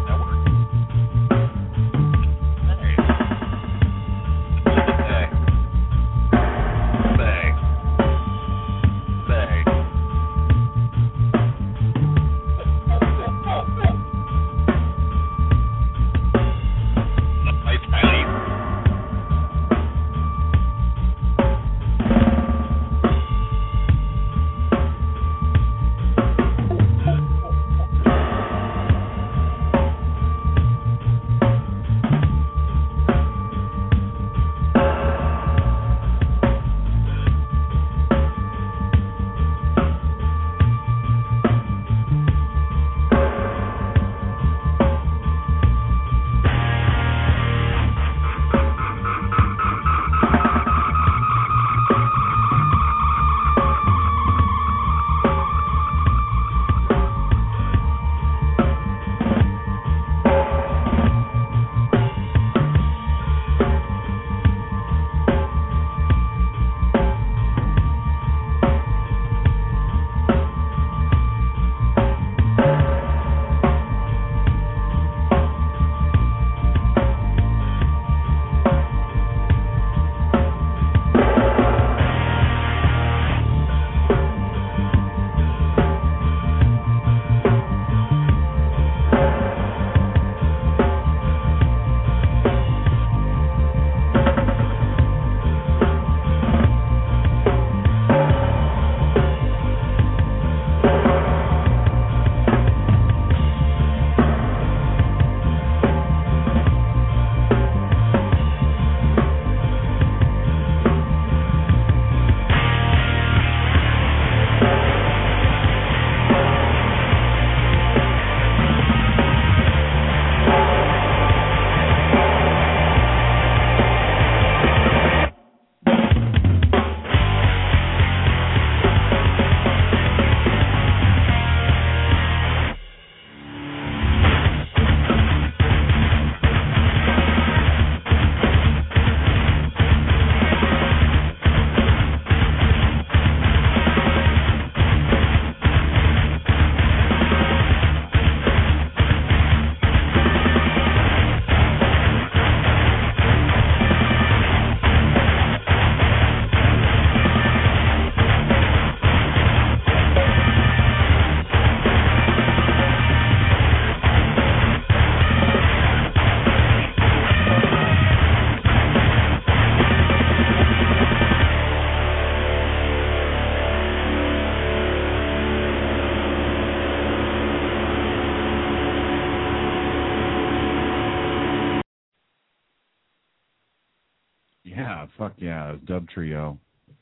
Yeah, fuck yeah, Dub Trio.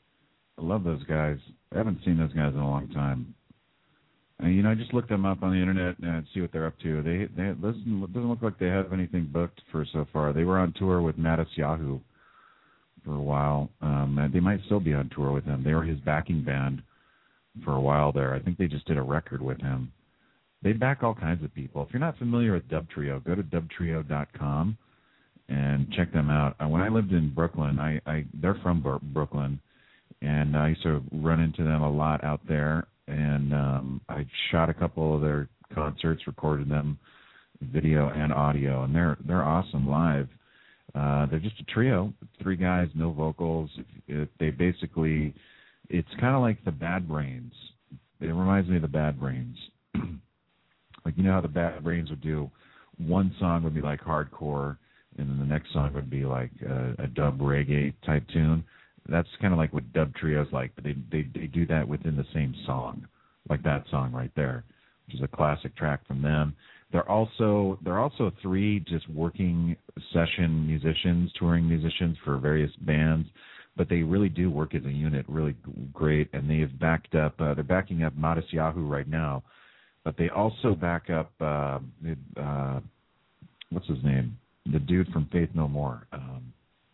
I love those guys. I haven't seen those guys in a long time. And, you know, I just looked them up on the internet and see what they're up to. They they it doesn't, it doesn't look like they have anything booked for so far. They were on tour with Mattis Yahoo for a while. Um, and they might still be on tour with him. They were his backing band for a while there. I think they just did a record with him. They back all kinds of people. If you're not familiar with Dub Trio, go to dub trio dot com and check them out. Uh, when I lived in Brooklyn, I, I they're from Bur- Brooklyn, and I used to run into them a lot out there. And um, I shot a couple of their concerts, recorded them, video and audio, and they're they're awesome live. Uh, they're just a trio, three guys, no vocals. It, they basically, it's kind of like the Bad Brains. It reminds me of the Bad Brains. Like, you know how the Bad Brains would do, one song would be like hardcore, and then the next song would be like a, a dub reggae type tune. That's kind of like what Dub Trio's like, but they, they they do that within the same song, like that song right there, which is a classic track from them. They're also they're also three just working session musicians, touring musicians for various bands, but they really do work as a unit really great, and they have backed up. Uh, they're backing up Mattis Yahoo right now, but they also back up uh, uh, what's his name, the dude from Faith No More. Um,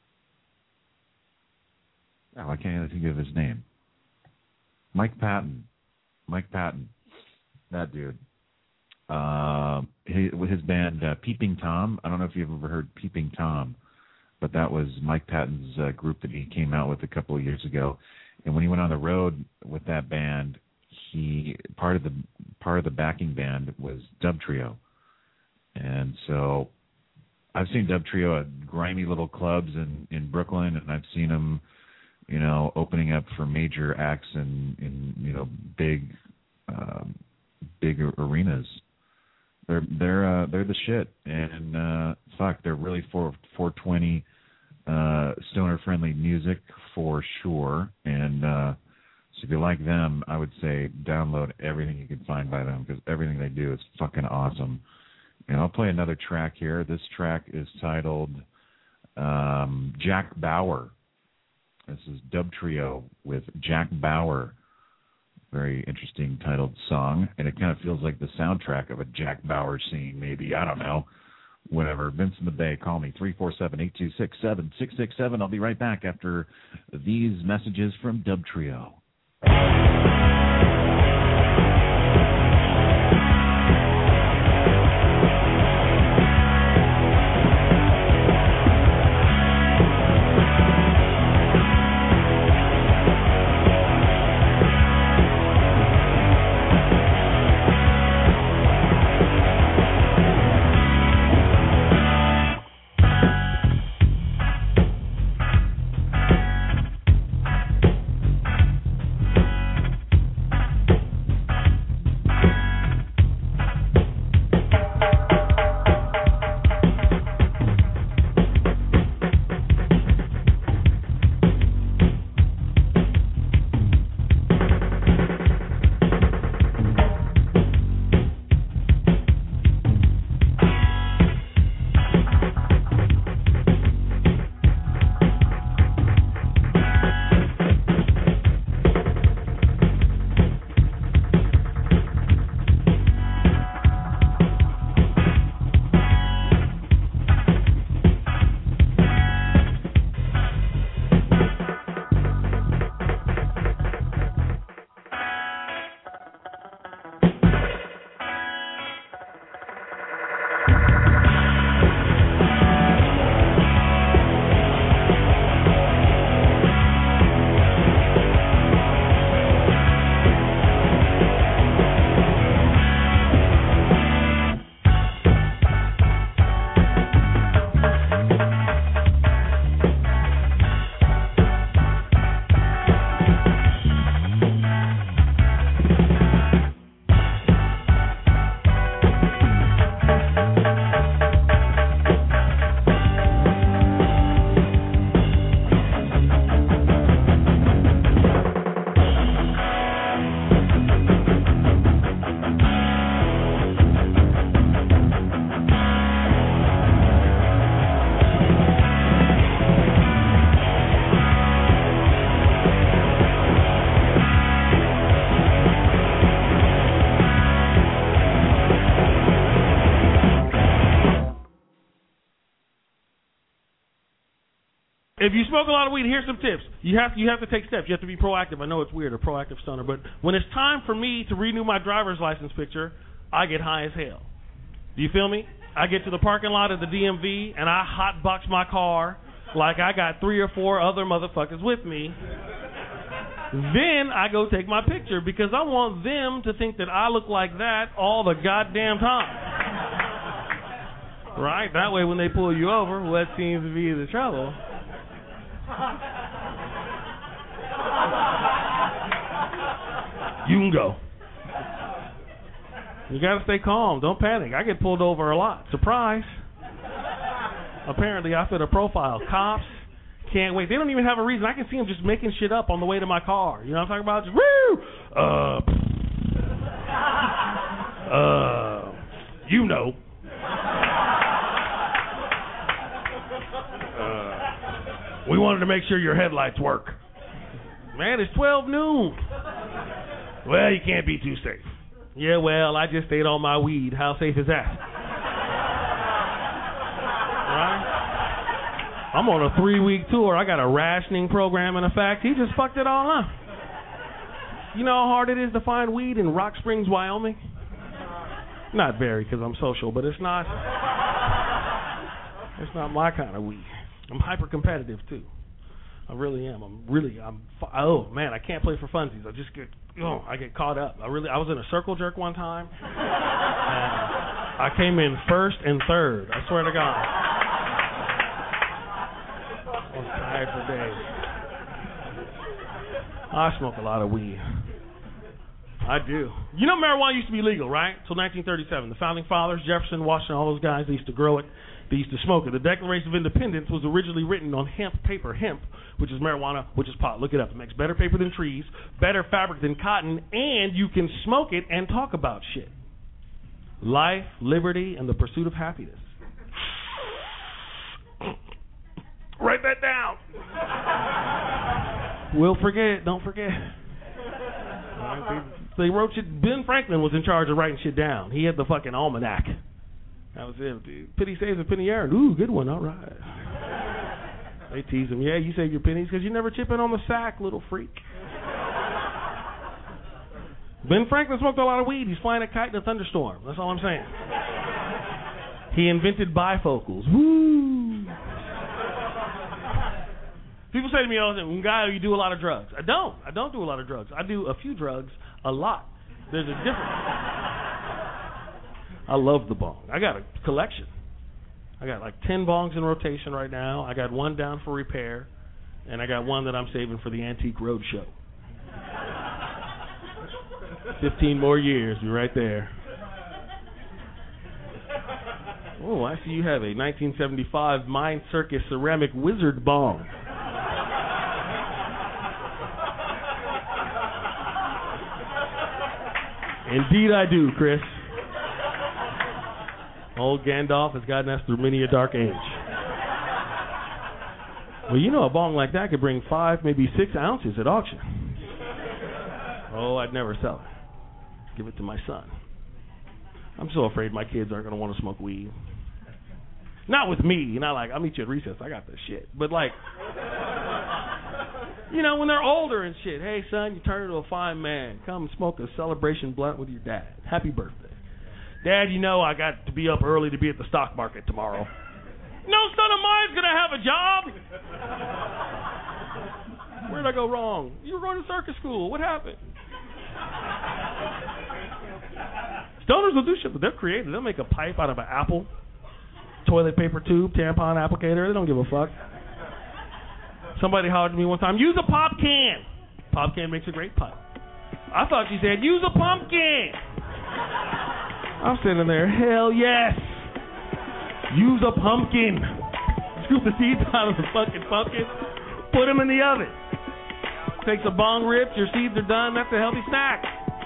Oh, I can't even think of his name. Mike Patton. Mike Patton. That dude. Uh, he, with his band uh, Peeping Tom. I don't know if you've ever heard Peeping Tom, but that was Mike Patton's uh, group that he came out with a couple of years ago. And when he went on the road with that band, he part of the part of the backing band was Dub Trio. And so I've seen Dub Trio at grimy little clubs in, in Brooklyn, and I've seen them, you know, opening up for major acts in, in you know, big um, big arenas. They're they're uh, they're the shit, and uh, fuck, they're really for four twenty uh, stoner friendly music for sure. And uh, so if you like them, I would say download everything you can find by them, because everything they do is fucking awesome. And I'll play another track here. This track is titled um, Jack Bauer. This is Dub Trio with Jack Bauer. Very interesting titled song, and it kind of feels like the soundtrack of a Jack Bauer scene, maybe. I don't know. Whatever. Vince in the Bay, call me, three four seven, eight two six, seven six six seven. I'll be right back after these messages from Dub Trio. If you smoke a lot of weed, here's some tips. You have to, you have to take steps. You have to be proactive. I know it's weird, a proactive stoner, but when it's time for me to renew my driver's license picture, I get high as hell. Do you feel me? I get to the parking lot of the D M V, and I hotbox my car like I got three or four other motherfuckers with me. Then I go take my picture because I want them to think that I look like that all the goddamn time. Right? That way when they pull you over, what seems to be the trouble... You can go. You got to stay calm. Don't panic. I get pulled over a lot. Surprise. Apparently, I fit a profile. Cops can't wait. They don't even have a reason. I can see them just making shit up on the way to my car. You know what I'm talking about? Just, woo! Uh, uh, you know. Uh, we wanted to make sure your headlights work. Man, it's twelve noon. Well, you can't be too safe. Yeah, well, I just stayed on my weed. How safe is that? Right? I'm on a three-week tour. I got a rationing program in effect. He just fucked it all up. You know how hard it is to find weed in Rock Springs, Wyoming? Not very, because I'm social, but it's not. It's not my kind of weed. I'm hyper competitive too. I really am. I'm really. I'm. Oh man, I can't play for funsies. I just get. Oh, I get caught up. I really. I was in a circle jerk one time. And I came in first and third. I swear to God. I was tired for days. I smoke a lot of weed. I do. You know marijuana used to be legal, right? Till nineteen thirty-seven. The founding fathers, Jefferson, Washington, all those guys, they used to grow it. They used to smoke it. The Declaration of Independence was originally written on hemp paper. Hemp, which is marijuana, which is pot. Look it up. It makes better paper than trees, better fabric than cotton, and you can smoke it and talk about shit. Life, liberty, and the pursuit of happiness. Write that down. We'll forget. Don't forget. They wrote shit. Ben Franklin was in charge of writing shit down. He had the fucking almanac. That was it. Dude. Penny saves and penny earned. Ooh, good one. All right. They tease him. Yeah, you save your pennies because you never chip in on the sack, little freak. Ben Franklin smoked a lot of weed. He's flying a kite in a thunderstorm. That's all I'm saying. He invented bifocals. Woo! People say to me all the time, "Guy, you do a lot of drugs." I don't. I don't do a lot of drugs. I do a few drugs, a lot. There's a difference. I love the bong. I got a collection. I got like ten bongs in rotation right now. I got one down for repair, and I got one that I'm saving for the Antique Roadshow. Fifteen more years, you're right there. Oh, I see you have a nineteen seventy-five Mind Circus ceramic wizard bong. Indeed I do, Chris. Old Gandalf has gotten us through many a dark age. Well, you know, a bong like that could bring five, maybe six ounces at auction. Oh, I'd never sell it. Give it to my son. I'm so afraid my kids aren't going to want to smoke weed. Not with me. Not like, I'll meet you at recess. I got this shit. But like, you know, when they're older and shit. Hey, son, you turn into a fine man. Come smoke a celebration blunt with your dad. Happy birthday. Dad, you know I got to be up early to be at the stock market tomorrow. No son of mine's going to have a job. Where'd I go wrong? You were going to circus school. What happened? Stoners will do shit, but they're creative. They'll make a pipe out of an apple, toilet paper tube, tampon applicator. They don't give a fuck. Somebody hollered at me one time, use a pop can. Pop can makes a great pipe. I thought she said, use a pumpkin. I'm sitting there, hell yes. Use a pumpkin. Scoop the seeds out of the fucking pumpkin, put them in the oven. Takes a bong rip, your seeds are done, that's a healthy snack.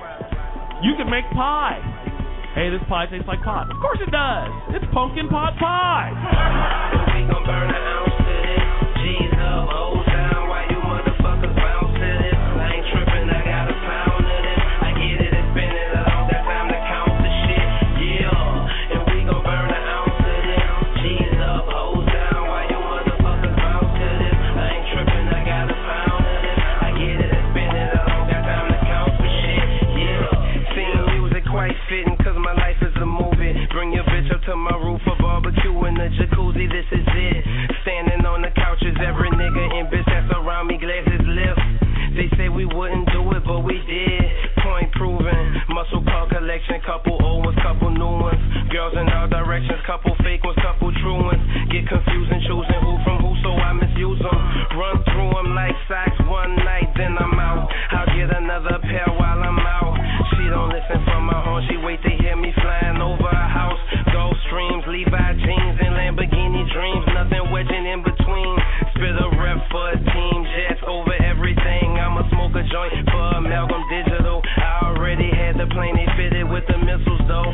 You can make pie. Hey, this pie tastes like pot. Of course it does. It's pumpkin pot pie. We gon' burn an ounce to this. G's up, O's down. Why you motherfuckers bounce to this? I ain't tripping, I got a pound of this. I get it and spin it up. That time to count the shit. Yeah, and we gon' burn an ounce to this. G's up, O's down. Why you motherfuckers bounce to this? I ain't tripping, I got a pound of this. I get it and spin it up. That time to count the shit. Yeah, sing music quite fitting. My life is a movie. Bring your bitch up to my roof for barbecue in the jacuzzi. This is it. Standing on the couches, every nigga and bitch that's around me, glasses lift. They say we wouldn't do it, but we did. Point proven. Muscle car collection, couple old ones, couple new ones. Girls in all directions, couple fake ones, couple true ones. Get confusing, choosing who from who, so I misuse them. Run through them like socks one night, then I'm out. I'll get another pair while I'm out. She don't listen from my horn, she wait to hear me flying over a house. Gulf streams, Levi jeans, and Lamborghini dreams. Nothing wedging in between. Spit a rep for a team, jets over everything. I'ma smoke a joint for Amalgam Digital. I already had the plane, they fitted with the missiles though.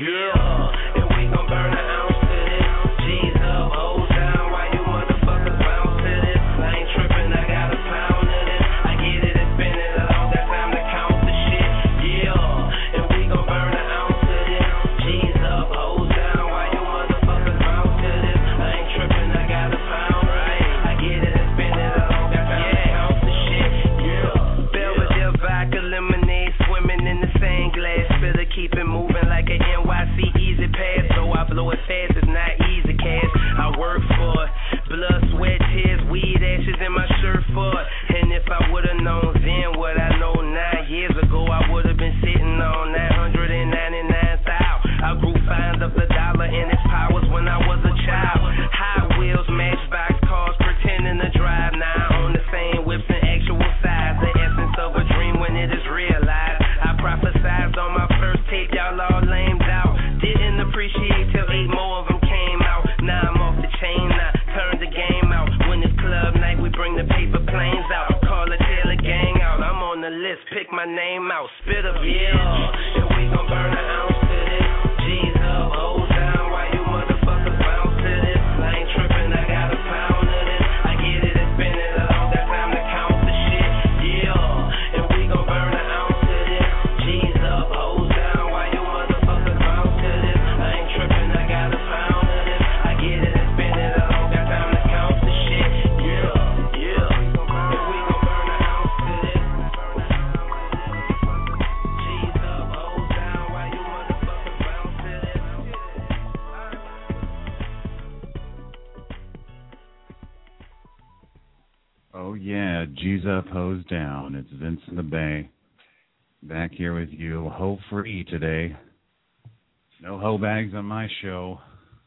Yeah, and we gon' burn an ounce to this. G's up, O's down. Why you motherfuckers bounce to this? I ain't tripping, I got a pound of this. I get it and spin it up. That time to count the shit. Yeah, and we gon' burn an ounce to this. G's up, O's down. Why you motherfuckers bounce to this? I ain't tripping, I got a pound, right? I get it and spin it up. That time to count the shit. Yeah, Belvedere vodka, lemonade, swimming in the same glass. Better keep it moving like an N Y C easy pass. So I blow it fast, it's not easy cash. I work for it. Blood, sweat, tears, weed, ashes in my shirt for it. And if I would've known then what I know nine years ago, I would've been sitting on nine hundred ninety-nine thousand. I grew fine, the my name out, spit up, yeah. And we gon' burn an ounce to this. G's up, O's down, why you motherfuckers bounce to this? I ain't tripping, I got a pound of this. I get it and spin it up, that time to count the shit, yeah. And we gon' burn an ounce to this. G's up, O's down, why you motherfuckers bounce to this? I ain't tripping, I got a pound of this. I get it and spin it up, that time to count the shit, yeah, yeah. And we gon' burn an ounce to this. G's up, O's down, why you motherfuckers bounce to this? Oh yeah, G's up, hose down. It's Vince in the Bay. Back here with you, hoe free today. No hoe bags on my show.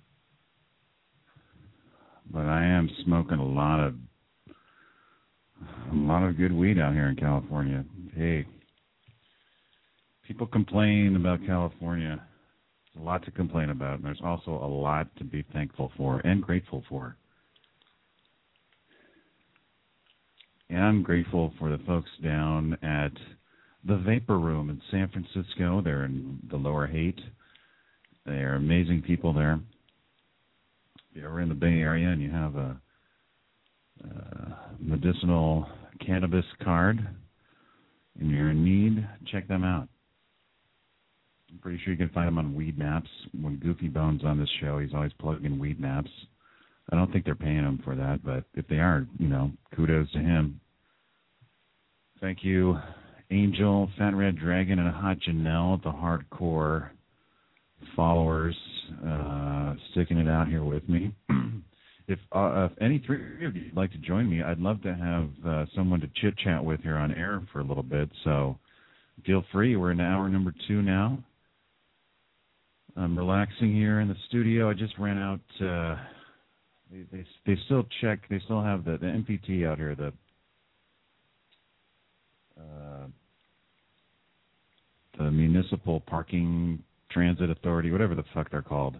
But I am smoking a lot of a lot of good weed out here in California. Hey, people complain about California. There's a lot to complain about, and there's also a lot to be thankful for and grateful for. And I'm grateful for the folks down at the Vapor Room in San Francisco. They're in the Lower Haight. They're amazing people there. If you're in the Bay Area and you have a, a medicinal cannabis card and you're in need, check them out. I'm pretty sure you can find them on Weed Maps. When Goofy Bones on this show, he's always plugging Weed Maps. I don't think they're paying him for that, but if they are, you know, kudos to him. Thank you, Angel, Fat Red Dragon, and Hot Janelle, the hardcore followers, uh, sticking it out here with me. if, uh, if any three of you would like to join me, I'd love to have uh, someone to chit-chat with here on air for a little bit, so feel free. We're in hour number two now. I'm relaxing here in the studio. I just ran out... Uh, They, they they still check. They still have the, the M P T out here. The uh, the Municipal Parking Transit Authority, whatever the fuck they're called.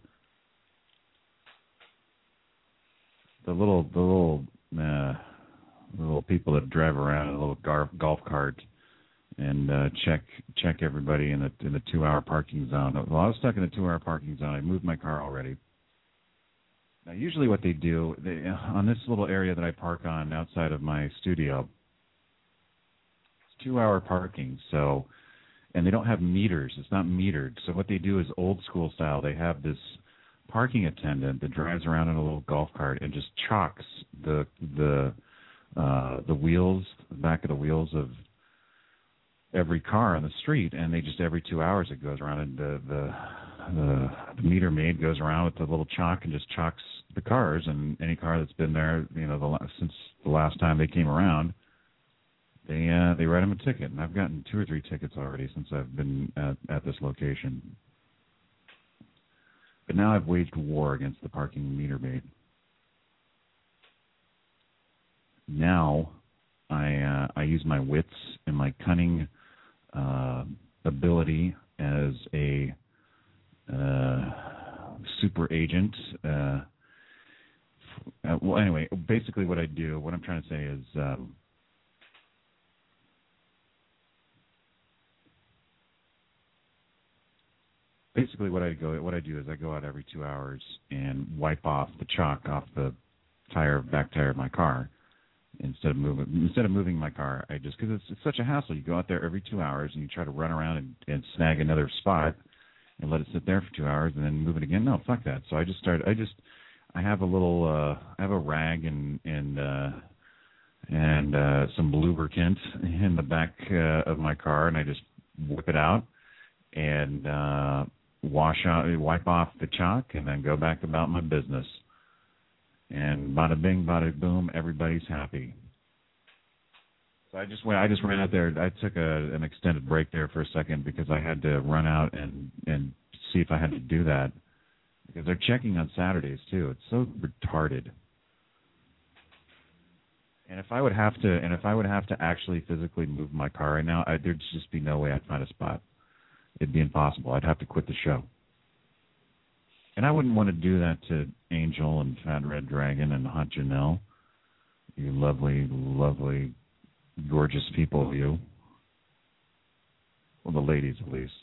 The little the little uh, little people that drive around in a little gar- golf cart and uh, check check everybody in the in the two hour parking zone. Well, I was stuck in the two hour parking zone. I moved my car already. Now, usually what they do, they, on this little area that I park on outside of my studio, it's two-hour parking, so, and they don't have meters. It's not metered. So what they do is old-school style. They have this parking attendant that drives around in a little golf cart and just chalks the the uh, the wheels, the back of the wheels of every car on the street, and they just every two hours it goes around, and the the The, the meter maid goes around with the little chalk and just chalks the cars, and any car that's been there, you know, the, since the last time they came around, they uh, they write them a ticket. And I've gotten two or three tickets already since I've been at, at this location. But now I've waged war against the parking meter maid. Now I uh, I use my wits and my cunning uh, ability as a Uh, super agent. Uh, uh, well, anyway, basically what I do, what I'm trying to say is, um, basically what I go, what I do is I go out every two hours and wipe off the chalk off the tire, back tire of my car. Instead of moving, instead of moving my car, I just because it's, it's such a hassle. You go out there every two hours and you try to run around and, and snag another spot and let it sit there for two hours and then move it again. No, fuck that. So I just started, I just, I have a little, uh, I have a rag and, and, uh, and, uh, some lubricant in the back, uh, of my car, and I just whip it out and, uh, wash out, wipe off the chalk and then go back about my business. And bada bing, bada boom, everybody's happy. So I just went. I just ran out there. I took a, an extended break there for a second because I had to run out and, and see if I had to do that because they're checking on Saturdays too. It's so retarded. And if I would have to, and if I would have to actually physically move my car right now, I, there'd just be no way I'd find a spot. It'd be impossible. I'd have to quit the show. And I wouldn't want to do that to Angel and Fat Red Dragon and Hot Janelle. You lovely, lovely, gorgeous people, you. Well, the ladies at least.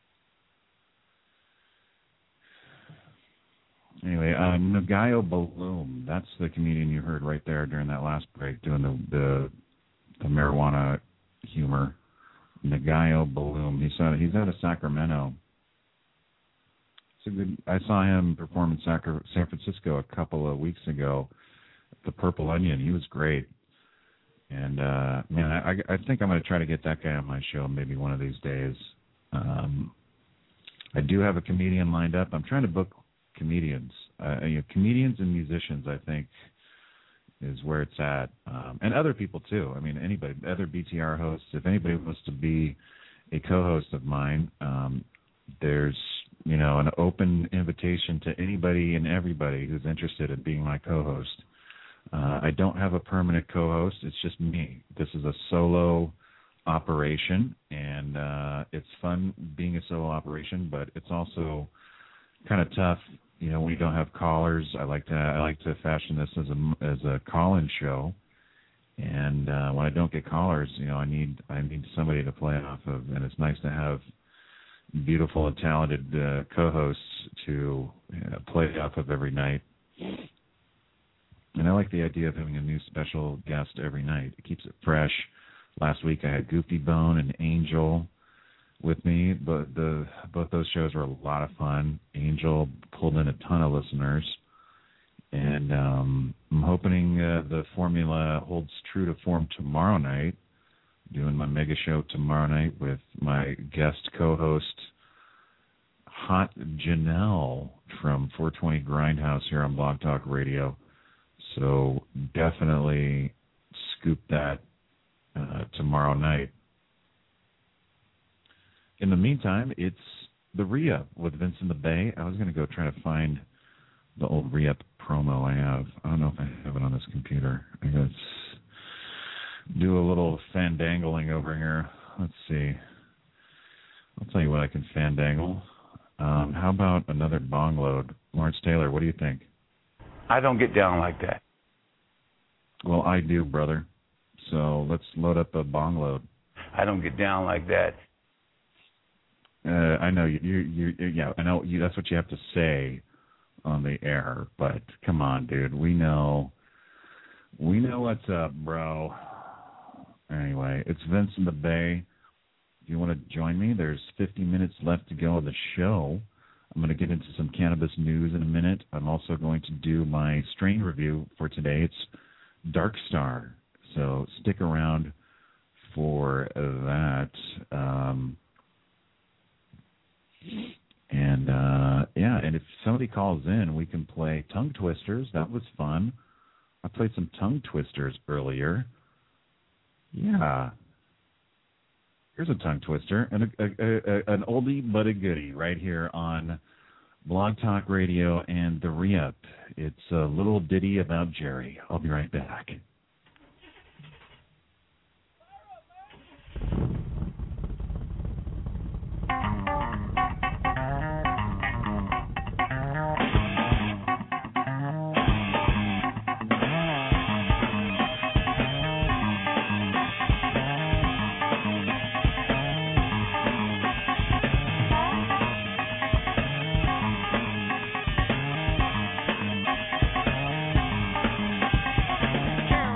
Anyway, uh, Nagayo Balloom, that's the comedian you heard right there during that last break doing the the, the marijuana humor. Nagayo Balloom. He's out, he's out of Sacramento. It's a good, I saw him perform in Sacra, San Francisco a couple of weeks ago at the Purple Onion. He was great. And, uh, man, I, I think I'm going to try to get that guy on my show maybe one of these days. Um, I do have a comedian lined up. I'm trying to book comedians. Uh, you know, comedians and musicians, I think, is where it's at. Um, and other people, too. I mean, anybody, other B T R hosts. If anybody wants to be a co-host of mine, um, there's, you know, an open invitation to anybody and everybody who's interested in being my co-host. Uh, I don't have a permanent co-host. It's just me. This is a solo operation, and uh, it's fun being a solo operation, but it's also kind of tough, you know, when you don't have callers. I like to I like to fashion this as a as a call-in show, and uh, when I don't get callers, you know, I need I need somebody to play off of, and it's nice to have beautiful and talented uh, co-hosts to uh, play off of every night. And I like the idea of having a new special guest every night. It keeps it fresh. Last week I had Goofy Bone and Angel with me, but the both those shows were a lot of fun. Angel pulled in a ton of listeners, and um, I'm hoping uh, the formula holds true to form tomorrow night. Doing my mega show tomorrow night with my guest co-host, Hot Janelle from four twenty Grindhouse here on Blog Talk Radio. So definitely scoop that uh, tomorrow night. In the meantime, it's the Re-Up with Vince in the Bay. I was going to go try to find the old Re-Up promo I have. I don't know if I have it on this computer. I guess do a little fandangling over here. Let's see. I'll tell you what I can fandangle. Um, how about another bong load? Lawrence Taylor, what do you think? I don't get down like that. Well, I do, brother. So let's load up a bong load. I don't get down like that. Uh, I know you, you, you. Yeah, I know you. That's what you have to say on the air. But come on, dude. We know. We know what's up, bro. Anyway, it's Vince in the Bay. If you want to join me, there's fifty minutes left to go of the show. I'm going to get into some cannabis news in a minute. I'm also going to do my strain review for today. It's Dark Star, so stick around for that. Um, and, uh, yeah, and if somebody calls in, we can play Tongue Twisters. That was fun. I played some Tongue Twisters earlier. Yeah. Here's a tongue twister, and a, a, a, an oldie but a goodie right here on Blog Talk Radio and the Re-Up. It's a little ditty about Jerry. I'll be right back. Carol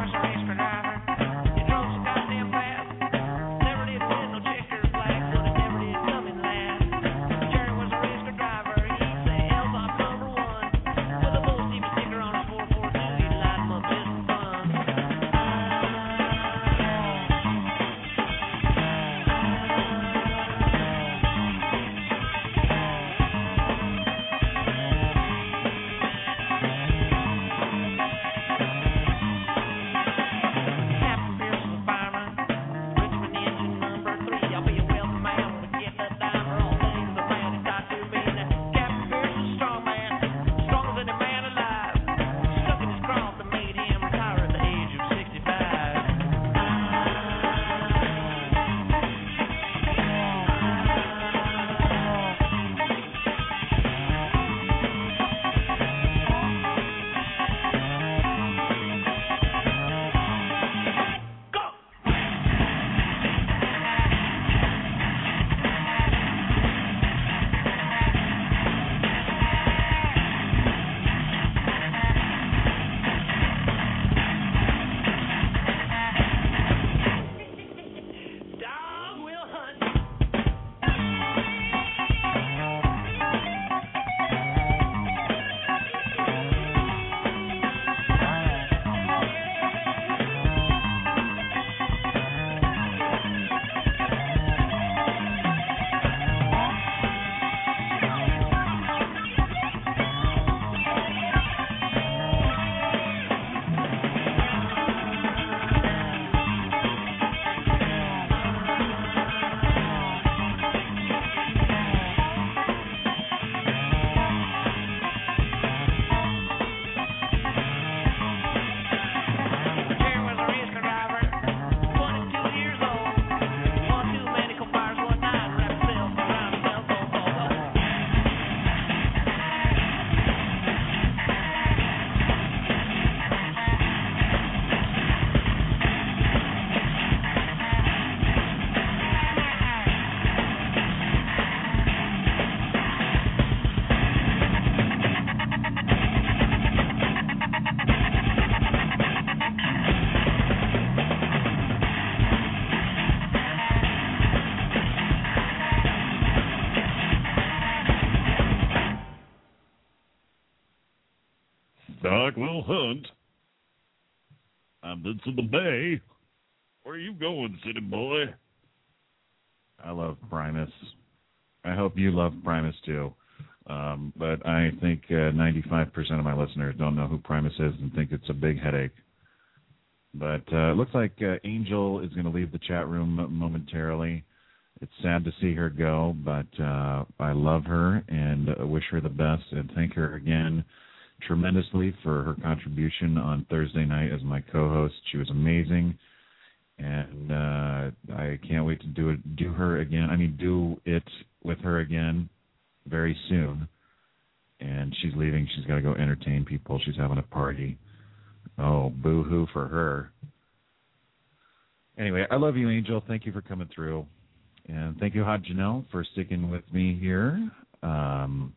Doc Will Hunt. I'm Vincent the Bay. Where are you going, city boy? I love Primus. I hope you love Primus too. Um, but I think uh, ninety-five percent of my listeners don't know who Primus is and think it's a big headache. But uh, it looks like uh, Angel is going to leave the chat room momentarily. It's sad to see her go, but uh, I love her and uh, wish her the best and thank her again tremendously for her contribution on Thursday night as my co-host. She was amazing, and uh, I can't wait to do it, do her again. I mean, do it with her again very soon. And she's leaving. She's got to go entertain people. She's having a party. Oh, boo-hoo for her. Anyway, I love you, Angel. Thank you for coming through. And thank you, Hot Janelle, for sticking with me here. Um,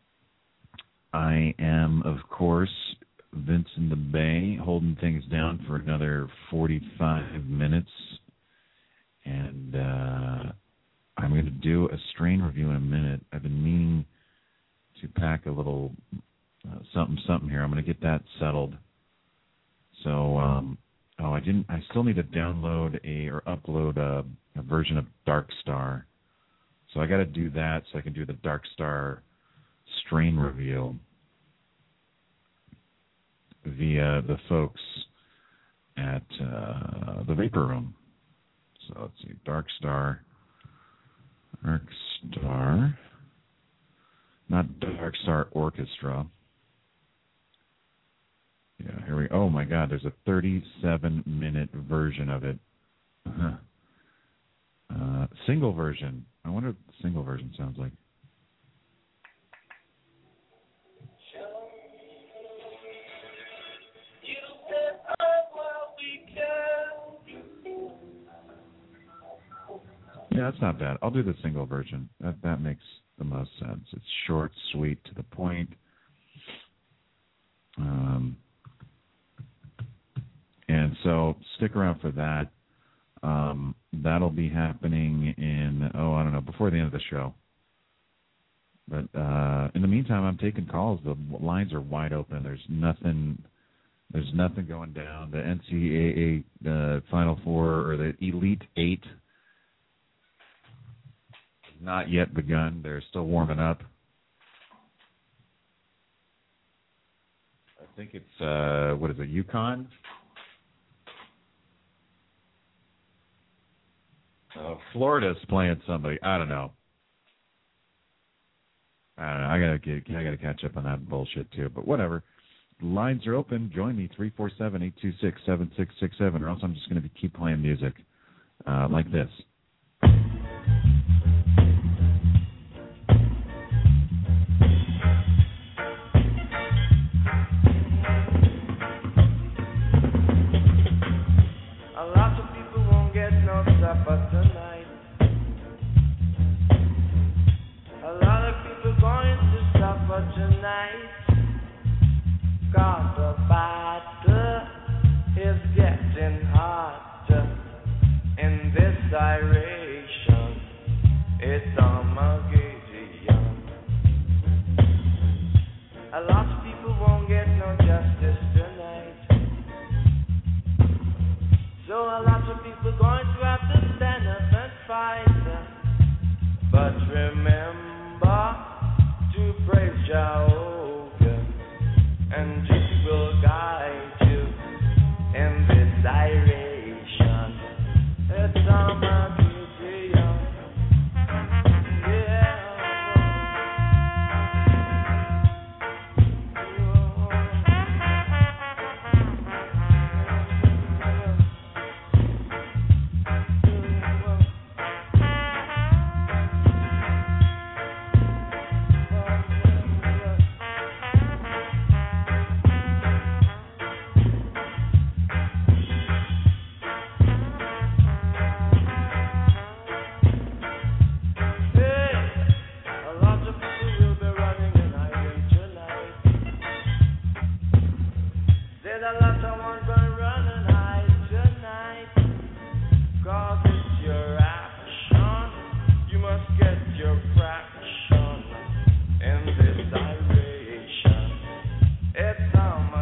I am, of course, Vince in the Bay, holding things down for another forty-five minutes. And uh, I'm going to do a strain review in a minute. I've been meaning to pack a little uh, something, something here. I'm going to get that settled. So, um, oh, I didn't. I still need to download a or upload a, a version of Dark Star. So I got to do that so I can do the Dark Star strain review via the folks at uh, the Vapor Room. So let's see, Dark Star, Dark Star, not Dark Star Orchestra. Yeah, here we. Oh my God, there's a thirty-seven minute version of it. Uh-huh. Uh, single version. I wonder what the single version sounds like. Yeah, that's not bad. I'll do the single version. That that makes the most sense. It's short, sweet, to the point. Um, and so stick around for that. Um, that'll be happening in, oh, I don't know, before the end of the show. But uh, in the meantime, I'm taking calls. The lines are wide open. There's nothing There's nothing going down. The N C double A uh, Final Four or the Elite Eight has not yet begun. They're still warming up. I think it's, uh, what is it, UConn? Uh, Florida's playing somebody. I don't know. I don't know. I gotta get. I gotta catch up on that bullshit too. But whatever. The lines are open. Join me three four seven eight two six seven six six seven, or else I'm just gonna be keep playing music uh, like this. Supper tonight. A lot of people going to suffer tonight. God, the battle is getting harder in this direction. It's Armageddon. A lot of people won't get no justice tonight. So a lot of people going to have to stand up and fight. But remember to praise Jehovah, and He will guide you in this direction. It's Armageddon. It's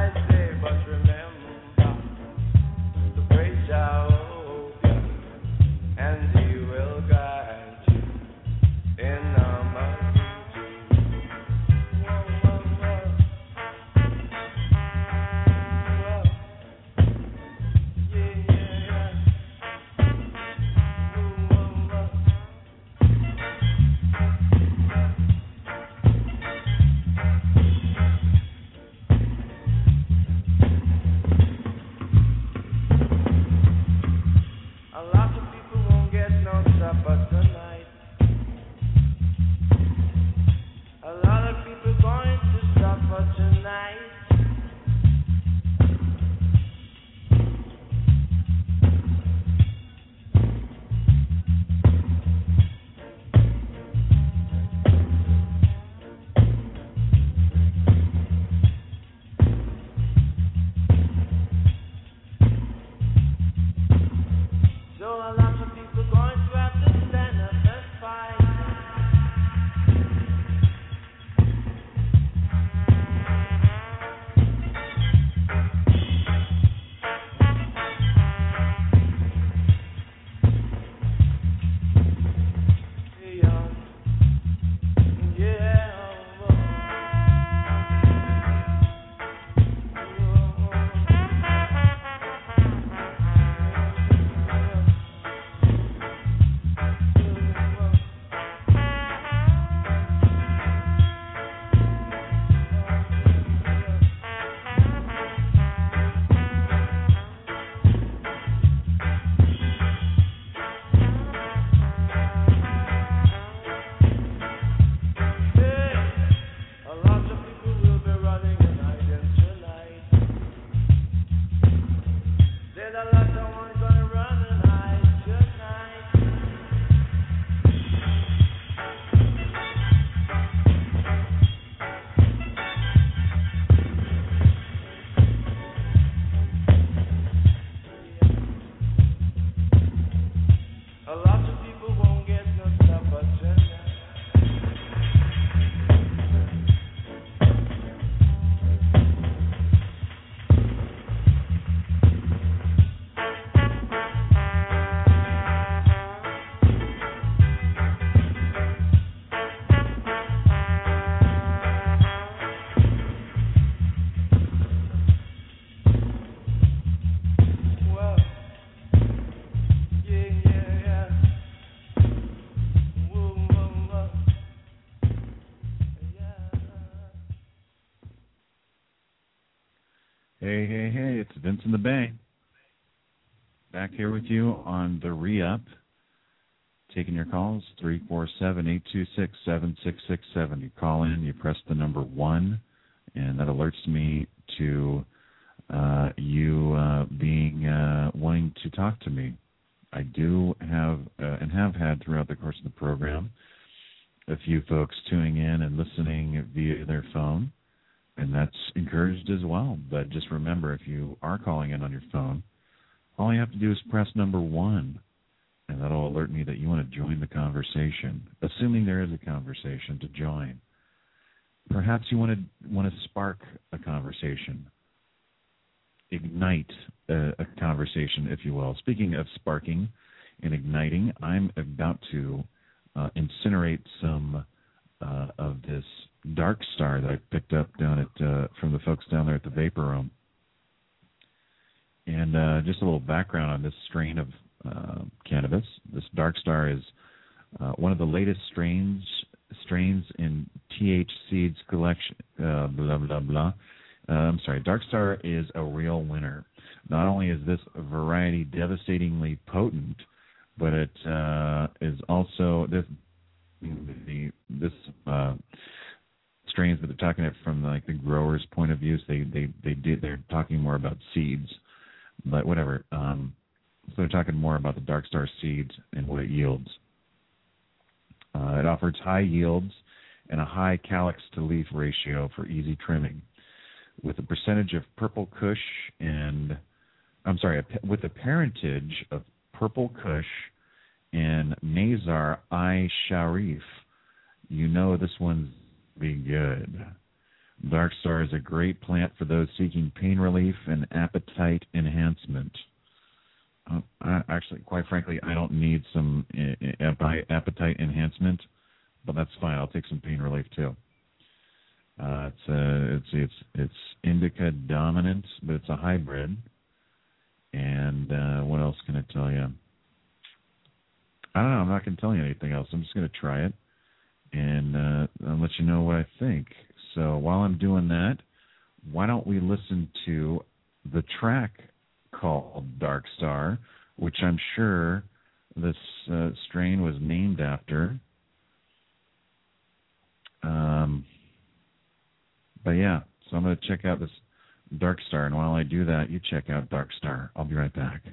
Hey, hey, hey, it's Vince in the Bay. Back here with you on the Re-Up. Taking your calls, three four seven, eight two six, seven six six seven. You call in, you press the number one, and that alerts me to uh, you uh, being uh, wanting to talk to me. I do have, uh, and have had throughout the course of the program, a few folks tuning in and listening via their phone, and that's encouraged as well. But just remember, if you are calling in on your phone, all you have to do is press number one, and that'll alert me that you want to join the conversation, assuming there is a conversation to join. Perhaps you want to want to spark a conversation, ignite a, a conversation, if you will. Speaking of sparking and igniting, I'm about to uh, incinerate some uh, of this Dark Star that I picked up down at uh, from the folks down there at the Vapor Room. And uh, just a little background on this strain of uh, cannabis. This Dark Star is uh, one of the latest strains strains in T H Seeds collection. Uh, blah blah blah. Uh, I'm sorry. Dark Star is a real winner. Not only is this variety devastatingly potent, but it uh, is also this the this uh, strains that they're talking about from like the grower's point of view. So they they they did they're talking more about seeds, but whatever. Um, so they're talking more about the Dark Star seeds and what it yields. Uh, it offers high yields and a high calyx to leaf ratio for easy trimming, with a percentage of purple kush and I'm sorry, a, with a parentage of purple kush and Mazar I Sharif. You know this one's be good. Dark Star is a great plant for those seeking pain relief and appetite enhancement. Uh, I, actually, quite frankly, I don't need some uh, appetite enhancement, but that's fine. I'll take some pain relief too. Uh, it's uh, it's it's it's indica dominant, but it's a hybrid. And uh, what else can I tell you? I don't know. I'm not going to tell you anything else. I'm just going to try it and uh, I'll let you know what I think. So while I'm doing that, why don't we listen to the track called Dark Star, which I'm sure this uh, strain was named after. Um, but yeah, so I'm going to check out this Dark Star, and while I do that, you check out Dark Star. I'll be right back.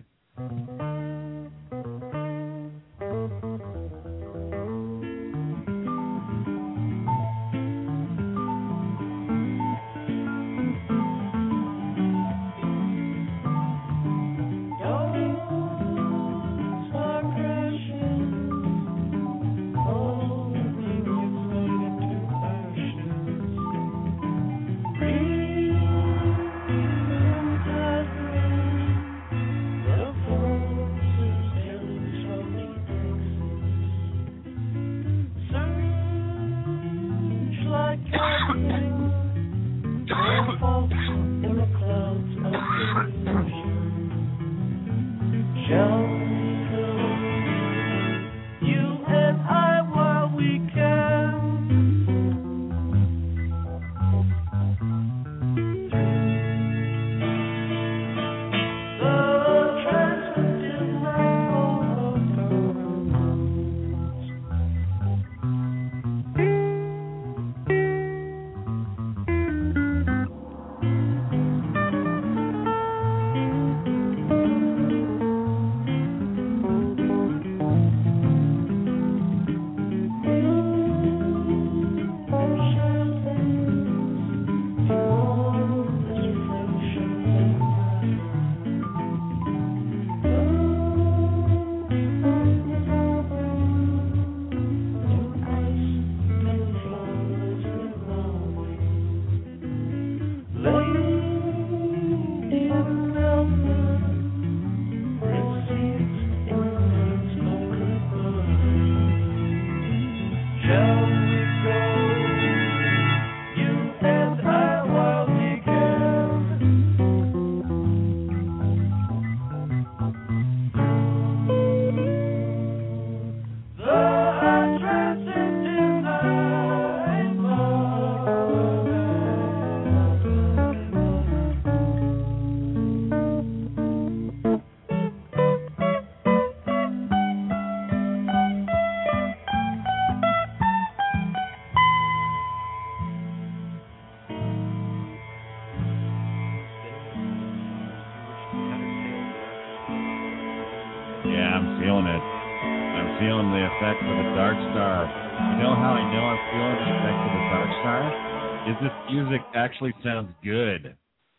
Actually sounds good.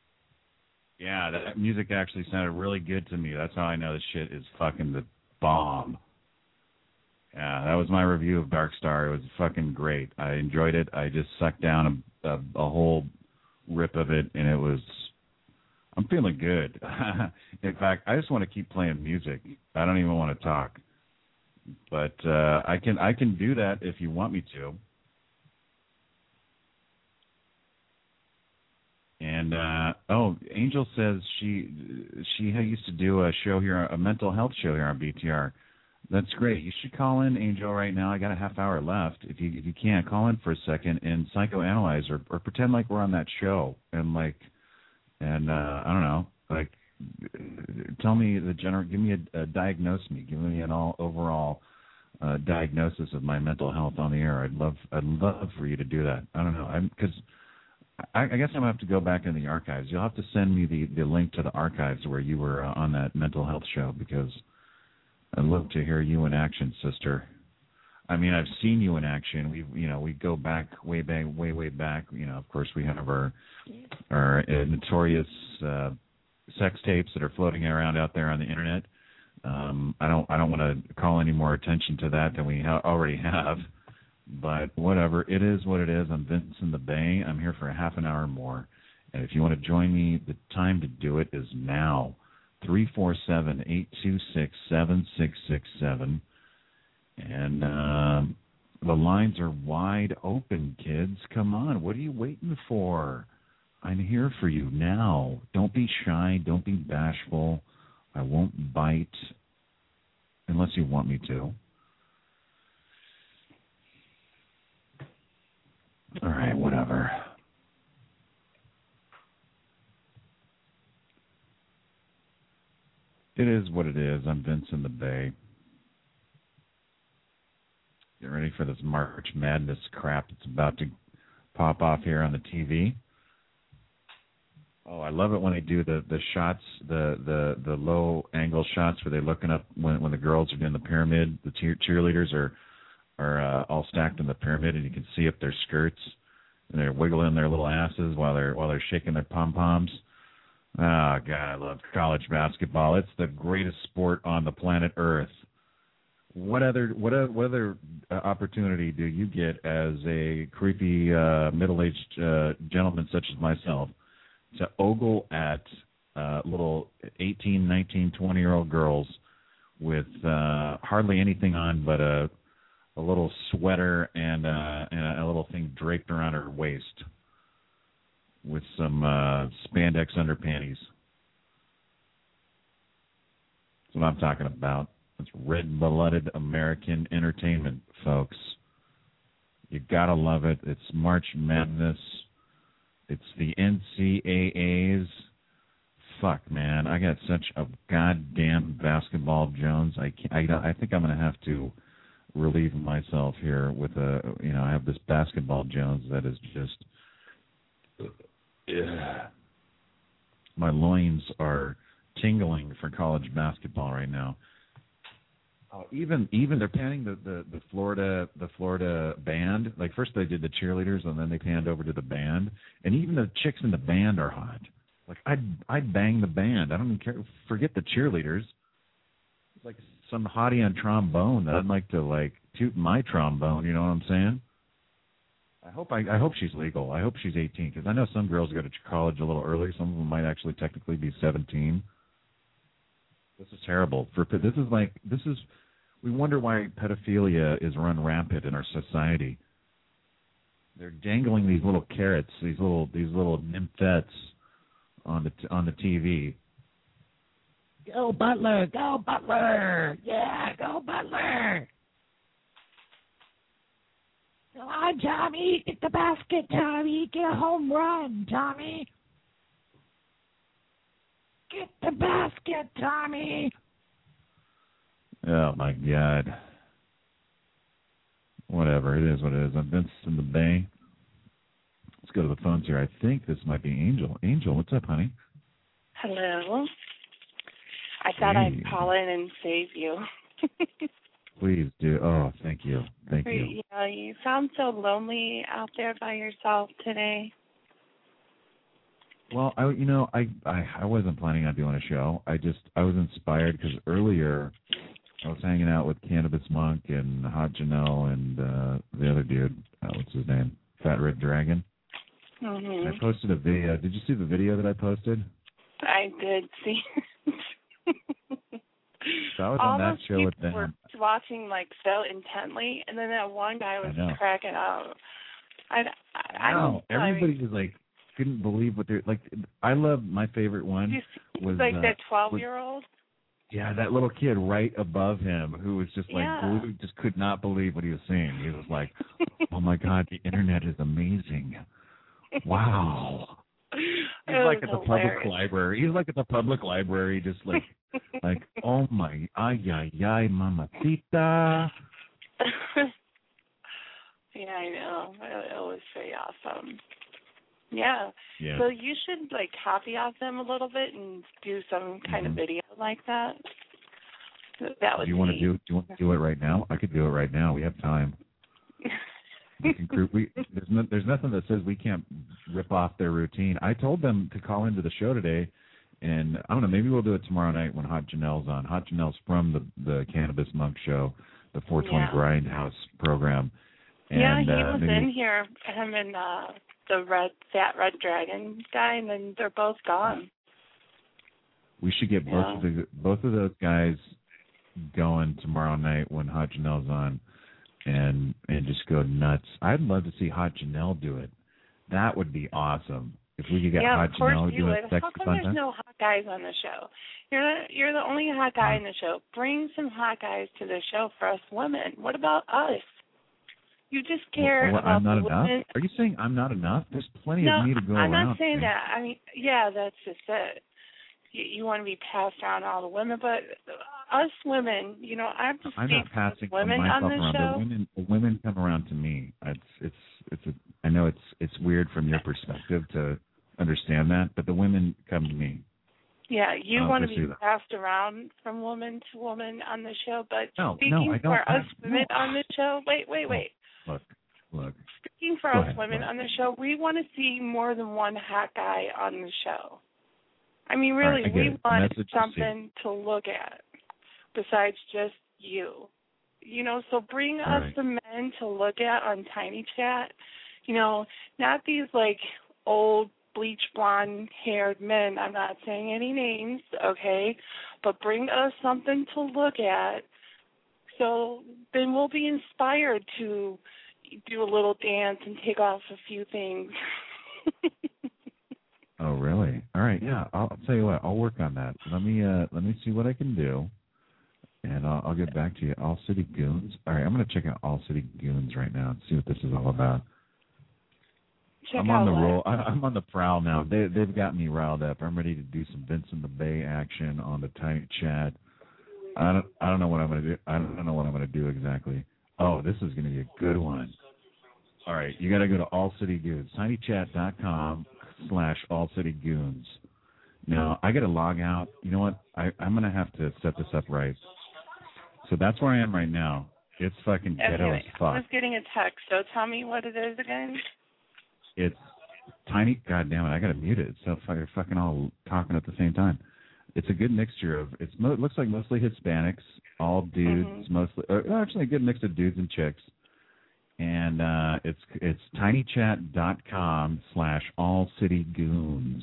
Yeah, that music actually sounded really good to me. That's how I know this shit is fucking the bomb. Yeah, that was my review of Dark Star. It was fucking great. I enjoyed it. I just sucked down a, a, a whole rip of it, and it was... I'm feeling good. In fact, I just want to keep playing music. I don't even want to talk. But uh, I can I can do that if you want me to. And uh, oh, Angel says she she used to do a show here, a mental health show here on B T R. That's great. You should call in, Angel, right now. I got a half hour left. If you if you can, call in for a second and psychoanalyze or, or pretend like we're on that show and like and uh, I don't know, like tell me the general, give me a, a diagnose me, give me an all overall uh, diagnosis of my mental health on the air. I'd love I'd love for you to do that. I don't know, I'm because. I, I guess I'm going to have to go back in the archives. You'll have to send me the, the link to the archives where you were uh, on that mental health show because I'd love to hear you in action, sister. I mean, I've seen you in action. We, you know, we go back way back, way, way back. You know, of course, we have our our uh, notorious uh, sex tapes that are floating around out there on the internet. Um, I don't, I don't want to call any more attention to that than we ha- already have. But whatever, it is what it is. I'm Vince in the Bay. I'm here for a half an hour more. And if you want to join me, the time to do it is now. three four seven, eight two six, seven six six seven. And uh, the lines are wide open, kids. Come on. What are you waiting for? I'm here for you now. Don't be shy. Don't be bashful. I won't bite unless you want me to. All right, whatever. It is what it is. I'm Vince in the Bay. Get ready for this March Madness crap that's about to pop off here on the T V. Oh, I love it when they do the, the shots, the, the, the low angle shots where they're looking up when when the girls are doing the pyramid. The cheer, cheerleaders are are uh, all stacked in the pyramid, and you can see up their skirts, and they're wiggling their little asses while they're while they're shaking their pom poms. Oh God, I love college basketball. It's the greatest sport on the planet Earth. What other what other, what other opportunity do you get as a creepy uh, middle-aged uh, gentleman such as myself to ogle at uh, little eighteen, nineteen, twenty-year-old girls with uh, hardly anything on but a a little sweater and, uh, and a, a little thing draped around her waist with some uh, spandex underpanties. That's what I'm talking about. It's red-blooded American entertainment, folks. You gotta love it. It's March Madness. It's the N C A As. Fuck, man, I got such a goddamn basketball Jones. I can't, I, I think I'm gonna have to relieve myself here with a, you know, I have this basketball Jones that is just, yeah. My loins are tingling for college basketball right now. Oh, even even they're panning the, the, the Florida the Florida band. Like first they did the cheerleaders and then they panned over to the band, and even the chicks in the band are hot. Like I'd I'd bang the band. I don't even care. Forget the cheerleaders. It's like some hottie on trombone that I'd like to like toot my trombone. You know what I'm saying? I hope I I hope she's legal. I hope she's eighteen because I know some girls go to college a little early. Some of them might actually technically be seventeen. This is terrible. For this is like this is. We wonder why pedophilia is run rampant in our society. They're dangling these little carrots, these little these little nymphettes on the on the T V. Go Butler, go Butler, yeah, go Butler. Come on, Tommy, get the basket, Tommy, get a home run, Tommy. Get the basket, Tommy. Oh, my God. Whatever. It is what it is. I'm Vince in the Bay. Let's go to the phones here. I think this might be Angel. Angel, what's up, honey? Hello. I thought Hey. I'd call in and save you. Please do. Oh, thank you. Thank you. Yeah, you sound so lonely out there by yourself today. Well, I, you know, I, I, I wasn't planning on doing a show. I just, I was inspired because earlier I was hanging out with Cannabis Monk and Hot Janelle and uh, the other dude. Uh, what's his name? Fat Red Dragon. Mm-hmm. I posted a video. Did you see the video that I posted? I did see. So I was All on that those show with people them. were watching like so intently, and then that one guy was I know. cracking up. I, I, I Wow, don't. I everybody mean, was like, couldn't believe what they're like. I love my favorite one was like uh, that was- twelve-year-old. Yeah, that little kid right above him who was just like Yeah. glued, just could not believe what he was seeing. He was like, "Oh my God, the internet is amazing! Wow!" He's It like was at the public hilarious. library. He's like at the public library, just like, like, "Oh my, ay ay ay, mamacita." Yeah, I know. It, it was pretty awesome. Yeah. Yeah. So you should like copy off them a little bit and do some kind of Mhm. video like that. That would Do you want to be. do? Do you want to do it right now? I could do it right now. We have time. We can group. We, there's no, there's nothing that says we can't rip off their routine. I told them to call into the show today, and I don't know. Maybe we'll do it tomorrow night when Hot Janelle's on. Hot Janelle's from the the Cannabis Monk show, the four twenty Yeah. Grindhouse program, And, yeah, he uh, was maybe, in here, him and uh, the red, fat red dragon guy, and then they're both gone. We should get both Yeah. of the both of those guys going tomorrow night when Hot Janelle's on, and and just go nuts. I'd love to see Hot Janelle do it. That would be awesome if we could get yeah, Hot of course Janelle to you do would. it. How Sexy come fun there's time. no hot guys on the show? You're the you're the only hot guy in the show. Bring some hot guys to the show for us women. What about us? You just care Well, about I'm not the enough. women. Are you saying I'm not enough? There's plenty No, of me to go I'm around. not saying man. that. I mean, yeah, that's just it. You, you want to be passed around to all the women, but us women, you know, I have to I'm speak not passing for women myself on the around. show. The women, the women come around to me. It's it's it's. A, I know it's it's weird from your perspective to understand that, but the women come to me. Yeah, you I'll want to pursue be that. passed around from woman to woman on the show, but No, speaking no, I don't. for us I- women no. on the show, wait, wait, wait. Look, look. Speaking for Go us ahead, women go on the show, we want to see more than one hot guy on the show. I mean, really, All right, I get we it. The want message is something to look at besides just you. You know, so bring All us right. the men to look at on Tiny Chat. You know, not these like old bleach blonde haired men. I'm not saying any names, okay? But bring us something to look at so then we'll be inspired to do a little dance and take off a few things. Oh, really? All right. Yeah. I'll, I'll tell you what. I'll work on that. Let me uh, let me see what I can do, and I'll, I'll get back to you. All City Goons. All right. I'm going to check out All City Goons right now and see what this is all about. Check I'm out on the what? roll. I, I'm on the prowl now. They they've got me riled up. I'm ready to do some Vincent the Bay action on the Tiny Chat. I don't I don't know what I'm going to do. I don't know what I'm going to do exactly. Oh, this is going to be a good one. All right, you got to go to All City Goons, tinychat.com slash All City Goons. Now, I got to log out. You know what? I, I'm going to have to set this up right. So that's where I am right now. It's fucking ghetto Okay, as I fuck. was getting a text, so tell me what it is again. It's tiny. God damn it! I got to mute it. It's so fucking fucking all talking at the same time. It's a good mixture of. It's mo- it looks like mostly Hispanics, all dudes, Mhm. mostly. Or actually, a good mix of dudes and chicks. And uh, it's it's tinychat.com slash All City Goons.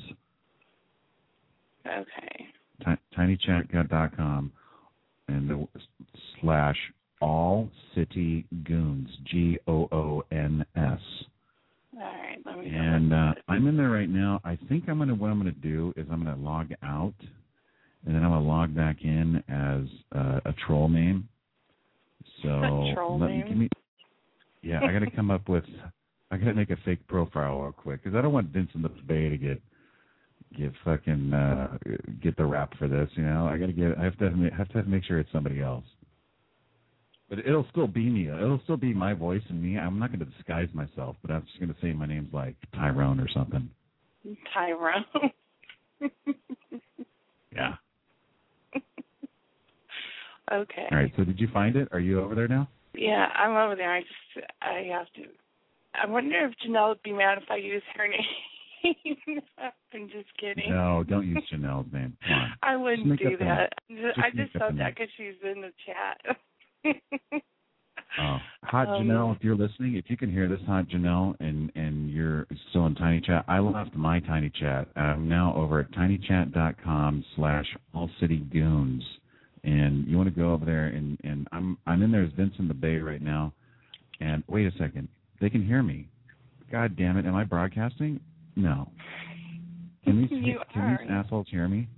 Okay. Ti- tinychat.com and the slash All City Goons. G O O N S. All right, let me And uh, I'm in there right now. I think I'm gonna what I'm gonna do is I'm gonna log out, and then I'm gonna log back in as uh, a troll name. So A troll let name? me give me. Yeah, I gotta come up with. I gotta make a fake profile real quick because I don't want Vincent the Bay to get get fucking uh, get the rap for this. You know, I gotta get. I have to have to make sure it's somebody else. But it'll still be me. It'll still be my voice and me. I'm not going to disguise myself, but I'm just going to say my name's like Tyrone or something. Tyrone. Yeah. Okay. All right. So did you find it? Are you over there now? Yeah, I'm over there. I just, I have to. I wonder if Janelle would be mad if I use her name. I'm just kidding. No, don't use Janelle's name. Come on. I Just wouldn't make do up a that. name. Just- Just I just make up a thought that name. because she's in the chat. Oh, Hot Um, Janelle, if you're listening, if you can hear this, Hot Janelle, and, and you're still in Tiny Chat, I left my Tiny Chat. I'm now over at tinychat.com slash All City Goons. And you want to go over there, and, and I'm I'm in there as Vincent the Bay right now. And wait a second. They can hear me. God damn it. Am I broadcasting? No. Can these, You can are. these assholes hear me?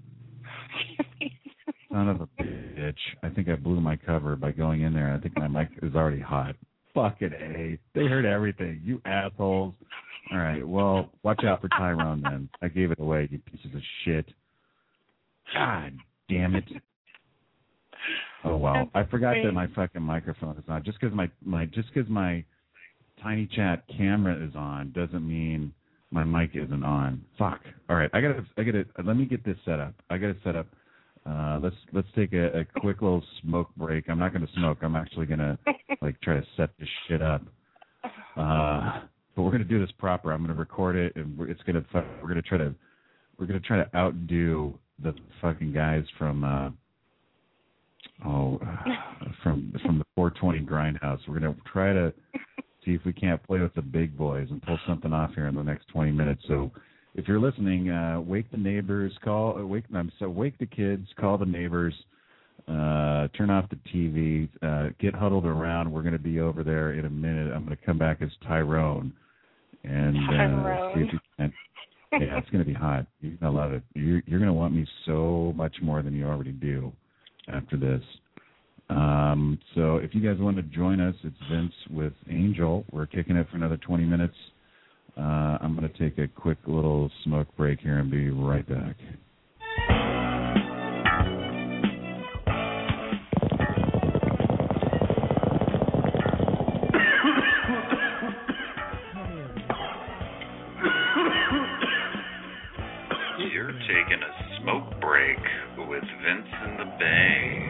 Son of a bitch. I think I blew my cover by going in there. I think my mic is already hot. Fucking A. They heard everything. You assholes. All right. Well, watch out for Tyrone then. I gave it away, you pieces of shit. God damn it. Oh, well. I forgot that my fucking microphone is on. Just because my, my, just 'cause my Tiny Chat camera is on doesn't mean my mic isn't on. Fuck. All right. I gotta, I gotta, let me get this set up. I gotta set up. Uh, let's let's take a, a quick little smoke break. I'm not going to smoke. I'm actually going to like try to set this shit up. Uh, but we're going to do this proper. I'm going to record it, and we're, it's going to we're going to try to we're going to try to outdo the fucking guys from uh, oh from from the four twenty Grindhouse. We're going to try to see if we can't play with the big boys and pull something off here in the next twenty minutes. So if you're listening, uh, wake the neighbors, call, uh, wake them, so wake the kids, call the neighbors, uh, turn off the T V, uh, get huddled around. We're going to be over there in a minute. I'm going to come back as Tyrone and uh, Tyrone. see if you can. Yeah, it's going to be hot. You're going to love it. You're, you're going to want me so much more than you already do after this. Um, so if you guys want to join us, it's Vince with Angel. We're kicking it for another twenty minutes. Uh, I'm going to take a quick little smoke break here and be right back. You're taking a smoke break with Vince in the Bay.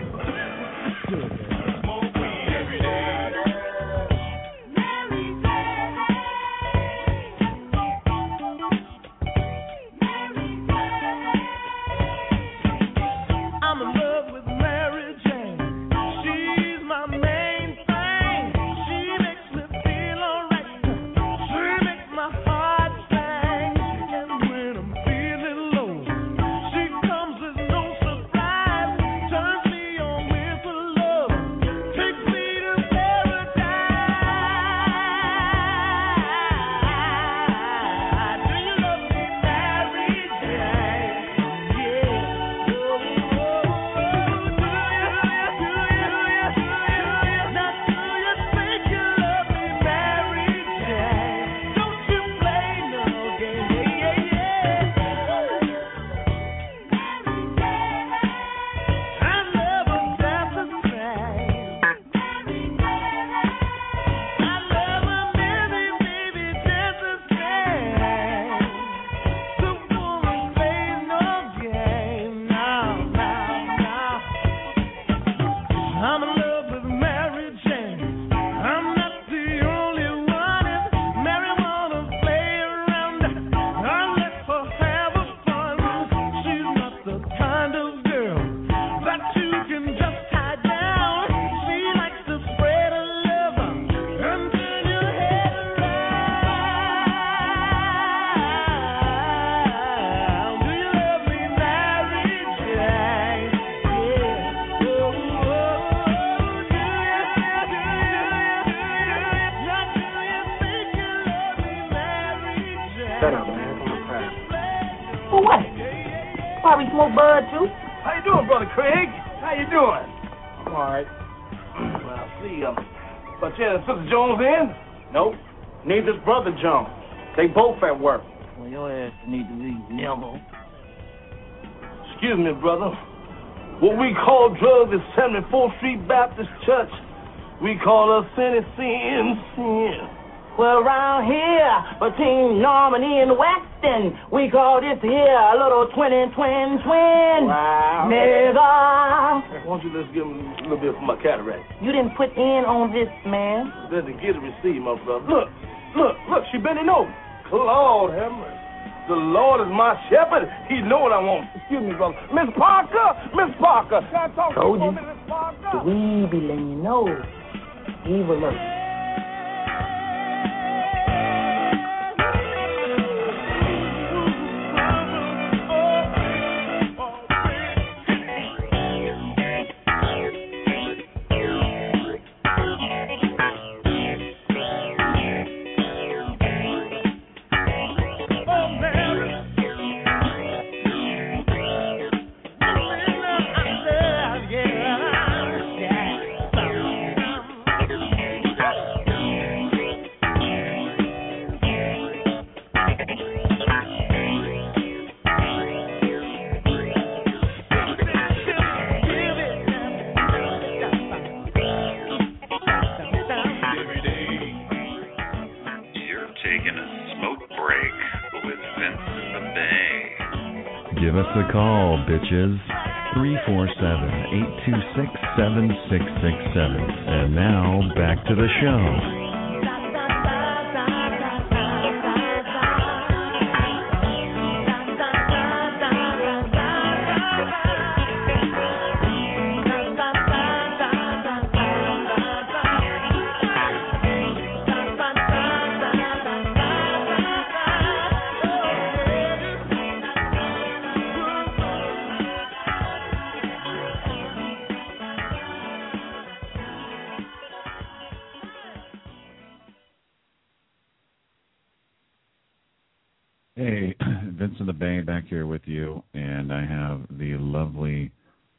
Smoke bud too. How you doing, brother Craig? How you doing? I'm all right. Well, see, um, but yeah, Sister Jones in? Nope. Neither's Brother Jones. They both at work. Well, your ass need to be nimble. Excuse me, brother. What we call drugs is seventy-fourth Street Baptist Church. We call us sin sin sin. Well, around here, between Normandy and Weston, we call this here a little twin and twin twin. Wow. Nigga. Why don't you just give me a little bit for my cataract? You didn't put in on this, man. Better get a receipt, my brother. Look, look, look, she bending over. Lord have mercy. The Lord is my shepherd. He know what I want. Excuse me, brother. Miss Parker, Miss Parker. Can I talk Told to you you. for a minute, Miss Parker? The weed be letting you know. Evil look. Give us a call, bitches. three four seven, eight two six, seven six six seven. And now, back to the show. Hey, Vincent the Bay back here with you, and I have the lovely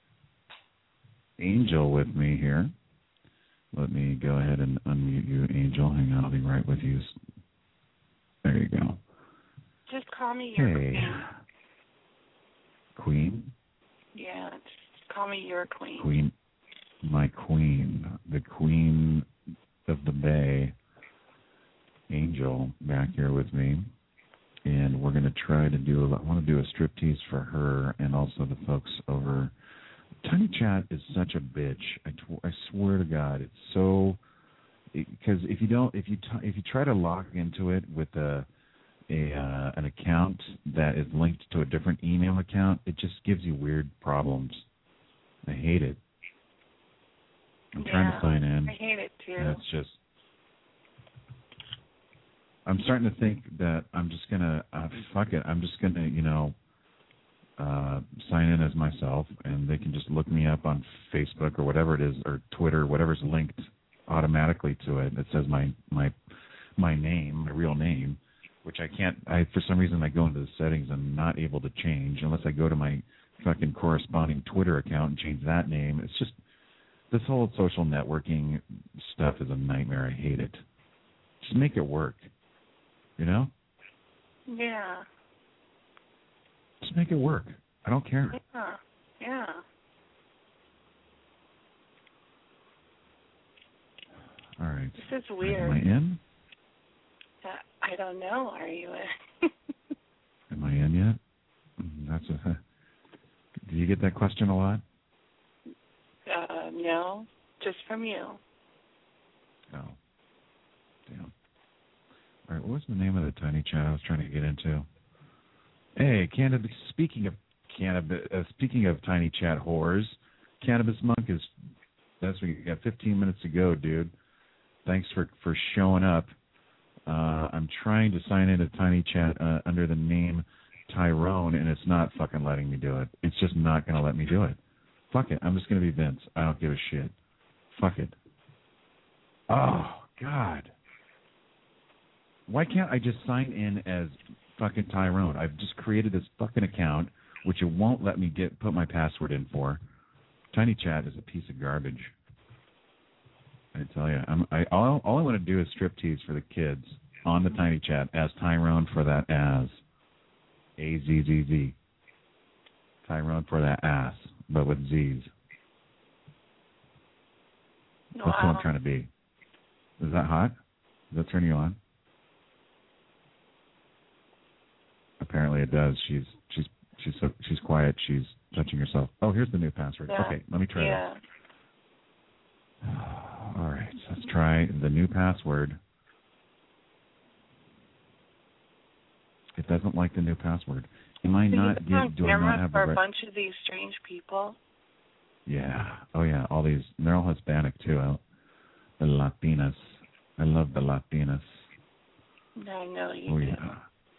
Angel with me here. Let me go ahead and unmute you, Angel. Hang on, I'll be right with you. There you go. Just call me your Hey. queen. Queen? Yeah, just call me your queen. Queen. My queen. The queen of the Bay. Angel back here with me. And we're going to try to do, a, I want to do a striptease for her and also the folks over. Tiny Chat is such a bitch. I, tw- I swear to God, it's so, because if you don't, if you t- if you try to log into it with a, a uh, an account that is linked to a different email account, it just gives you weird problems. I hate it. I'm yeah, trying to sign in. I hate it too. And it's just, I'm starting to think that I'm just gonna uh, fuck it. I'm just gonna, you know, uh, sign in as myself, and they can just look me up on Facebook or whatever it is, or Twitter, whatever's linked automatically to it. It says my my my name, my real name, which I can't. I for some reason I go into the settings and I'm not able to change unless I go to my fucking corresponding Twitter account and change that name. It's just this whole social networking stuff is a nightmare. I hate it. Just make it work. You know? Yeah. Just make it work. I don't care. Yeah. Yeah. All right. This is weird. Am I in? Uh, I don't know. Are you in? Am I in yet? That's a. Do you get that question a lot? Uh, no, just from you. No. Damn. All right, what was the name of the Tiny Chat I was trying to get into? Hey, cannabis. Speaking of cannabis, uh, speaking of Tiny Chat whores, Cannabis Monk is. That's we got fifteen minutes to go, dude. Thanks for for showing up. Uh, I'm trying to sign into Tiny Chat uh, under the name Tyrone, and it's not fucking letting me do it. It's just not going to let me do it. Fuck it. I'm just going to be Vince. I don't give a shit. Fuck it. Oh, God. Why can't I just sign in as fucking Tyrone? I've just created this fucking account, which it won't let me get put my password in for. Tiny Chat is a piece of garbage. I tell you, I'm, I all, all I want to do is striptease for the kids on the Tiny Chat as Tyrone for that as. A Z Z Z. Tyrone for that ass, but with Z's. That's Wow. what I'm trying to be. Is that hot? Does that turn you on? Apparently it does. She's she's she's so, she's quiet. She's touching herself. Oh, here's the new password. Yeah. Okay, let me try yeah. this. All right, let's try the new password. It doesn't like the new password. Am I So not? you on Get, do I camera not have for the a right? bunch of these strange people? Yeah. Oh yeah. All these. They're all Hispanic too. uh, The Latinas. I love the Latinas. I know you Oh do. yeah.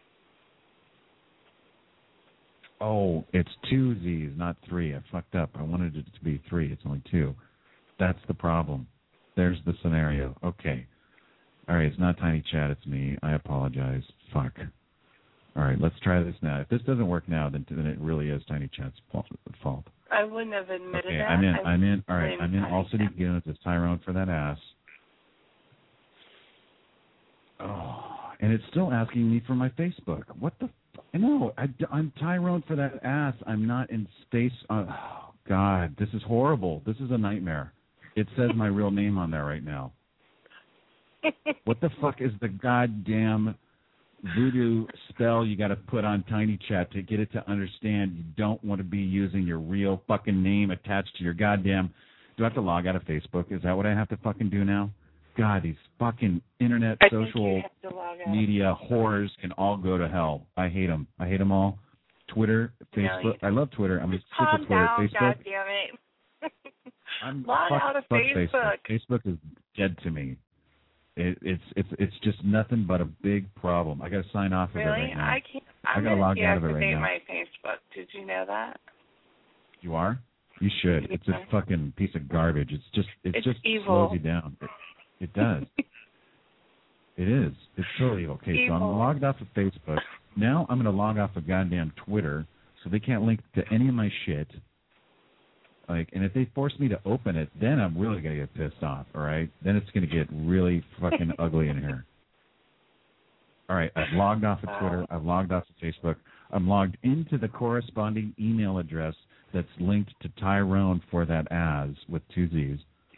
Oh, it's two Z's, not three. I fucked up. I wanted it to be three. It's only two. That's the problem. There's the scenario. Okay. All right, it's not Tiny Chat. It's me. I apologize. Fuck. All right, let's try this now. If this doesn't work now, then then it really is Tiny Chat's fault. I wouldn't have admitted Okay, that. I'm in. I I'm in. All right, blame I'm in. Tiny All City Chat. Goons. It's Tyrone for that ass. Oh, and it's still asking me for my Facebook. What the? F- no, I, I'm Tyrone for that ass. I'm not in space. Uh, oh, God, this is horrible. This is a nightmare. It says my real name on there right now. What the fuck is the goddamn voodoo spell you got to put on Tiny Chat to get it to understand you don't want to be using your real fucking name attached to your goddamn... Do I have to log out of Facebook? Is that what I have to fucking do now? God, these fucking internet I think social you have to log out. media whores can all go to hell. I hate them. I hate them all. Twitter, No, Facebook. you I love Twitter. I'm sick Calm of Twitter. down, Facebook. goddammit. I'm Log fuck, out of fuck Facebook. Facebook. Facebook is dead to me. It, it's it's it's just nothing but a big problem. I got to sign off of it Really? right now. I can't. I I'm gotta gonna log out of it right deactivate now. my Facebook. Did you know that? You are? You should. It's a fucking piece of garbage. It's just it It's just evil. slows you down. It, it does. It is. It's so evil. Okay, so I'm Evil. logged off of Facebook. now I'm going to log off of goddamn Twitter so they can't link to any of my shit. Like, and if they force me to open it, then I'm really going to get pissed off, all right? Then it's going to get really fucking ugly in here. All right, I've logged off of Twitter. I've logged off of Facebook. I'm logged into the corresponding email address that's linked to Tyrone for that as with two Z's.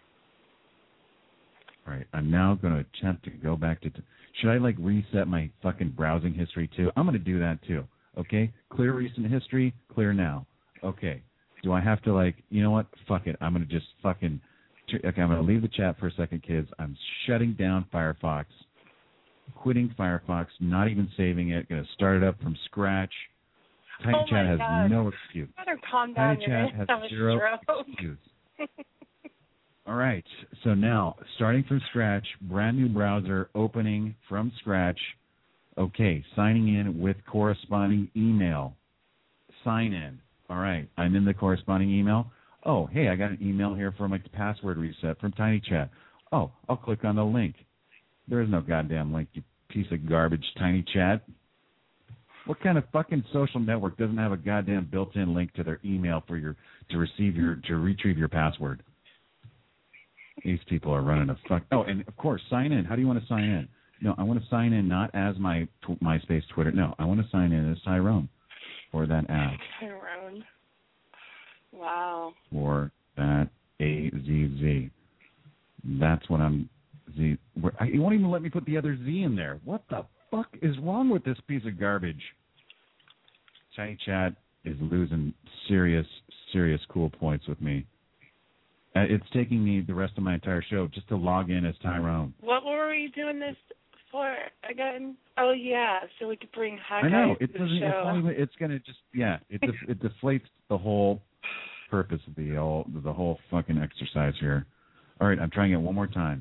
All right, I'm now going to attempt to go back to... T- Should I, like, reset my fucking browsing history, too? I'm going to do that, too, okay? Clear recent history, clear now. Okay. Do I have to, like, you know what? Fuck it. I'm going to just fucking, okay, I'm going to leave the chat for a second, kids. I'm shutting down Firefox, quitting Firefox, not even saving it, going to start it up from scratch. Tiny oh Chat has God. no excuse. You better calm down. Tiny You're Chat has gonna have a zero stroke. excuse. All right. So now, starting from scratch, brand new browser, opening from scratch. Okay, signing in with corresponding email. Sign in. All right, I'm in the corresponding email. Oh, hey, I got an email here for my password reset from Tiny Chat. Oh, I'll click on the link. There is no goddamn link, you piece of garbage, Tiny Chat. What kind of fucking social network doesn't have a goddamn built-in link to their email for your to receive your to retrieve your password? These people are running a fuck. Oh, and of course, sign in. How do you want to sign in? No, I want to sign in not as my tw- MySpace, Twitter. No, I want to sign in as Tyrone or that app. Tyrone. Wow. Or that A Z Z. That's what I'm. Z. Where, I, you won't even let me put the other Z in there. What the fuck is wrong with this piece of garbage? Tiny Chat is losing serious, serious cool points with me. Uh, it's taking me the rest of my entire show just to log in as Tyrone. What were we doing this for again? Oh yeah, so we could bring Hawkeye I know to it the doesn't. It's, show. not even, it's gonna just yeah. It def, it deflates the whole purpose of the whole the whole fucking exercise here. All right, I'm trying it one more time.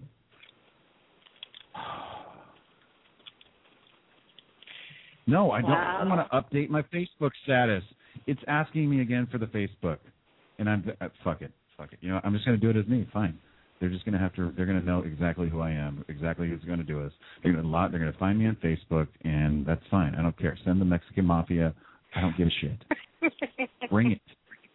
No, I don't. Wow. I want to update my Facebook status. It's asking me again for the Facebook, and I'm uh, fuck it, fuck it. You know, I'm just gonna do it as me. Fine. They're just gonna have to. They're gonna know exactly who I am, exactly who's gonna do this. They're gonna lot. They're gonna find me on Facebook, and that's fine. I don't care. Send the Mexican Mafia. I don't give a shit. Bring it.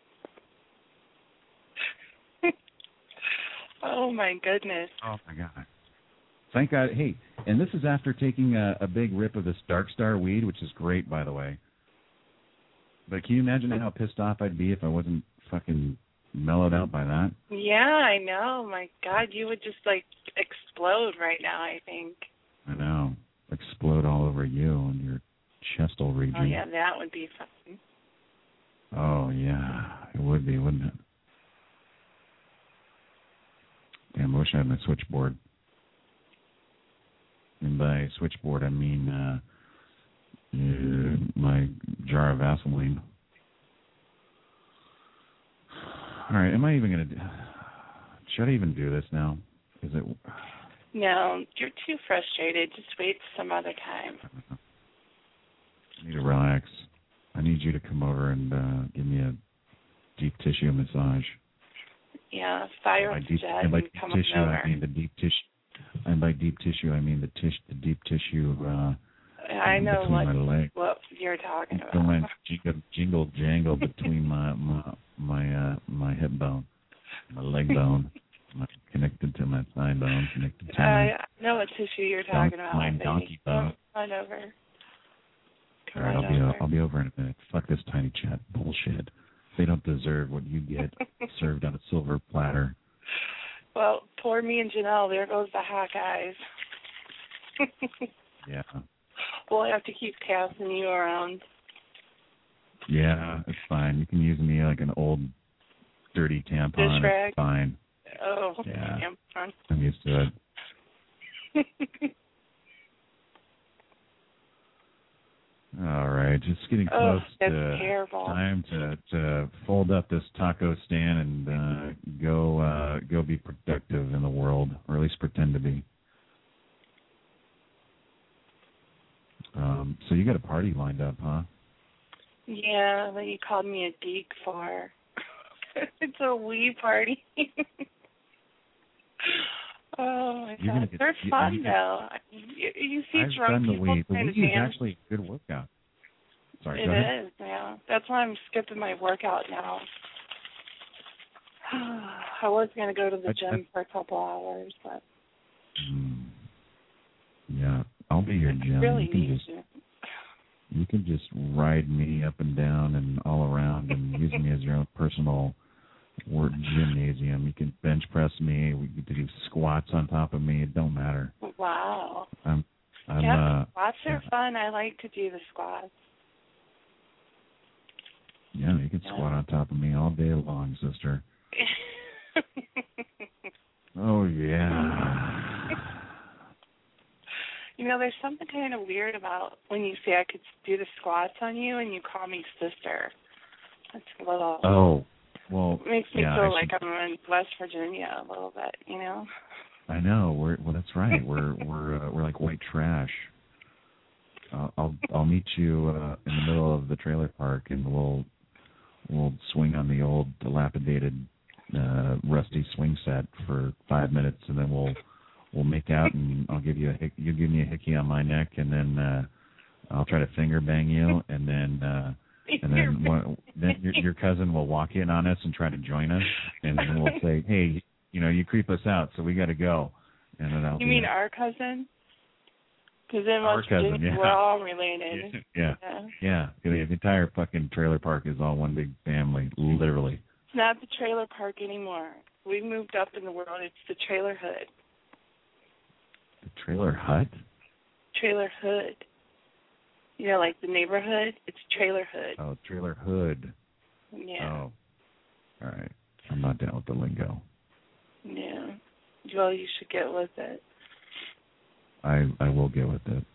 Oh my goodness. Oh my God. Thank God. Hey, and this is after taking a, a big rip of this Dark Star weed, which is great, by the way. But can you imagine how pissed off I'd be if I wasn't fucking mellowed out by that? Yeah, I know. My God, you would just like explode right now, I think. I know. Explode all over you and your chestal region. Oh yeah, that would be fun. Oh yeah, it would be, wouldn't it? Damn, I wish I had my switchboard. And by switchboard, I mean uh, uh, my jar of Vaseline. All right, am I even going to... Should I even do this now? Is it... No, you're too frustrated. Just wait some other time. I need to relax. I need you to come over and uh, give me a deep tissue massage. Yeah, fire by up the deep, jet and by and deep come tissue, on over. I mean the deep tissue. And by deep tissue, I mean the tish, the deep tissue. Uh, I know between what my legs. what you're talking The about. line jingle, jingle jangle between my my my uh, my hip bone, my leg bone, my, connected to my thigh bone, connected to my. I know what tissue you're talking about. my baby. donkey bone. Come on over. Come All right, on I'll be over. I'll be over in a minute. Fuck this Tiny Chat bullshit. They don't deserve what you get served on a silver platter. Well, poor me and Janelle. There goes the Hawkeyes. Yeah. We'll have to keep passing you around. Yeah, it's fine. You can use me like an old dirty tampon. Dish rag? It's fine. Oh, Yeah. damn fun. I'm used to it. All right, just getting Oh, close that's to terrible. time to to fold up this taco stand and uh, go uh, go be productive in the world, or at least pretend to be. Um, so you got a party lined up, huh? Yeah, that you called me a geek for. It's a wee party. Oh my You're gonna God, get- they're you- fun you get- though. You, you see I've drunk done the people weed. The kind weed of is dance. actually a good workout. sorry. It Go ahead. is, yeah. That's why I'm skipping my workout now. I was going to go to the I- gym for a couple hours, but Mm. Yeah, I'll be your Jim. really you can need just to. you can just ride me up and down and all around and use me as your own personal work gymnasium. You can bench press me. We can do squats on top of me. It don't matter. Wow. I'm I'm yeah, uh squats are fun. I like to do the squats. yeah, you can squat on top of me all day long, sister. Oh yeah. You know, there's something kind of weird about when you say I could do the squats on you and you call me sister. That's a little. Oh, well. It makes me yeah, feel I like should- I'm in West Virginia a little bit, you know. I know. We're well. That's right. We're we're uh, we're like white trash. Uh, I'll I'll meet you uh, in the middle of the trailer park, and we'll we'll swing on the old dilapidated, uh, rusty swing set for five minutes, and then we'll we'll make out, and I'll give you a hick, you give me a hickey on my neck, and then uh, I'll try to finger bang you, and then uh, and then one, then your, your cousin will walk in on us and try to join us, and then we'll say, hey, you know, you creep us out, so we got to go, and then I'll. You be mean like, our cousin? Because in Our West cousin, Virginia, yeah. we're all related. Yeah, yeah. The entire fucking trailer park is all one big family, literally. It's not the trailer park anymore. We moved up in the world. It's the trailer hood. The trailer hut? Trailer hood. You know, like the neighborhood? It's trailer hood. Oh, trailer hood. Yeah. Oh, all right. I'm not down with the lingo. Yeah. Well, you should get with it. I I will get with it.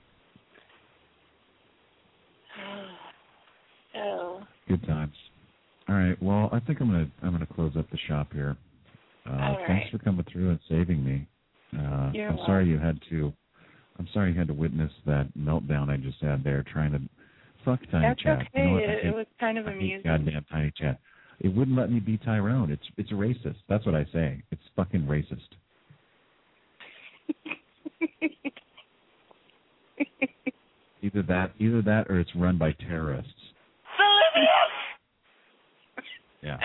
Oh. Good times. All right. Well, I think I'm gonna I'm gonna close up the shop here. Uh, All thanks right. for coming through and saving me. Uh, You're I'm sorry you had to. I'm sorry you had to witness that meltdown I just had there trying to fuck Tiny That's Chat. okay. You know what? I it, hate- it was kind of I hate amusing. goddamn Tiny Chat. It wouldn't let me be Tyrone. It's it's racist. That's what I say. It's fucking racist. Either that, either that, or it's run by terrorists. Yeah.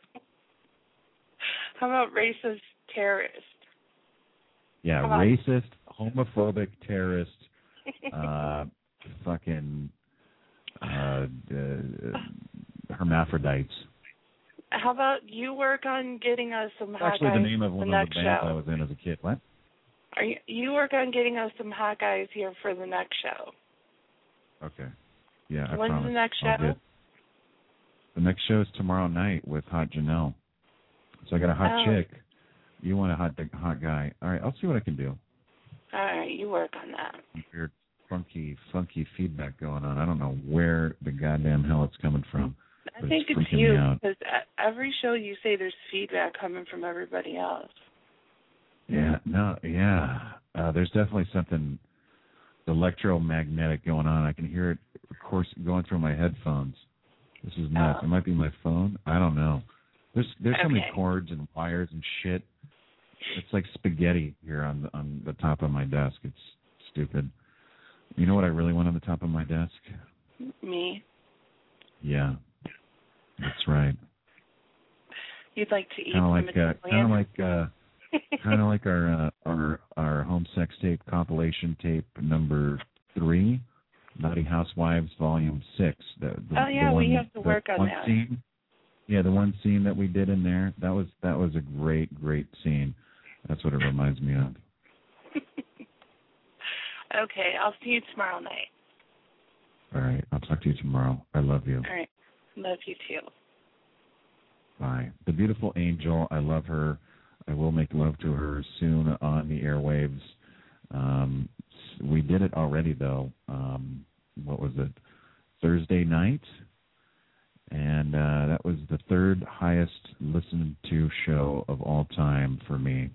How about racist terrorist? Yeah, Come on. racist, homophobic, terrorist, uh, fucking uh, uh, hermaphrodites. How about you work on getting us some hot Actually, guys the name of for one the of the next bands show? I was in as a kid. What? Are you, you work on getting us some hot guys here for the next show? Okay. Yeah, I When's promise. the next I'll show? get- The next show is tomorrow night with Hot Janelle. So I got a hot Oh. chick. You want a hot hot guy? All right, I'll see what I can do. All right, you work on that. Weird, funky, funky feedback going on. I don't know where the goddamn hell it's coming from. I but think it's it's freaking you me out. because every show you say there's feedback coming from everybody else. Yeah, no, yeah. Uh, there's definitely something electromagnetic going on. I can hear it, of course, going through my headphones. This is nuts. Oh. It might be my phone. I don't know. There's there's so many Okay. cords and wires and shit. It's like spaghetti here on the, on the top of my desk. It's stupid. You know what I really want on the top of my desk? Me, Yeah, that's right. you'd like to eat Kind of some like uh, kind of Italian? like uh, kind of like our uh, our our home sex tape compilation tape number three, Naughty Housewives Volume Six. The, the, Oh, yeah, the we one, have to the work on one that. Scene, yeah, the one scene that we did in there. That was that was a great great scene. That's what it reminds me of. Okay, I'll see you tomorrow night. All right, I'll talk to you tomorrow. I love you. All right, love you too. Bye. The beautiful angel. I love her. I will make love to her soon on the airwaves. Um, we did it already, though. Um, what was it? Thursday night. And uh, that was the third highest listened to show of all time for me.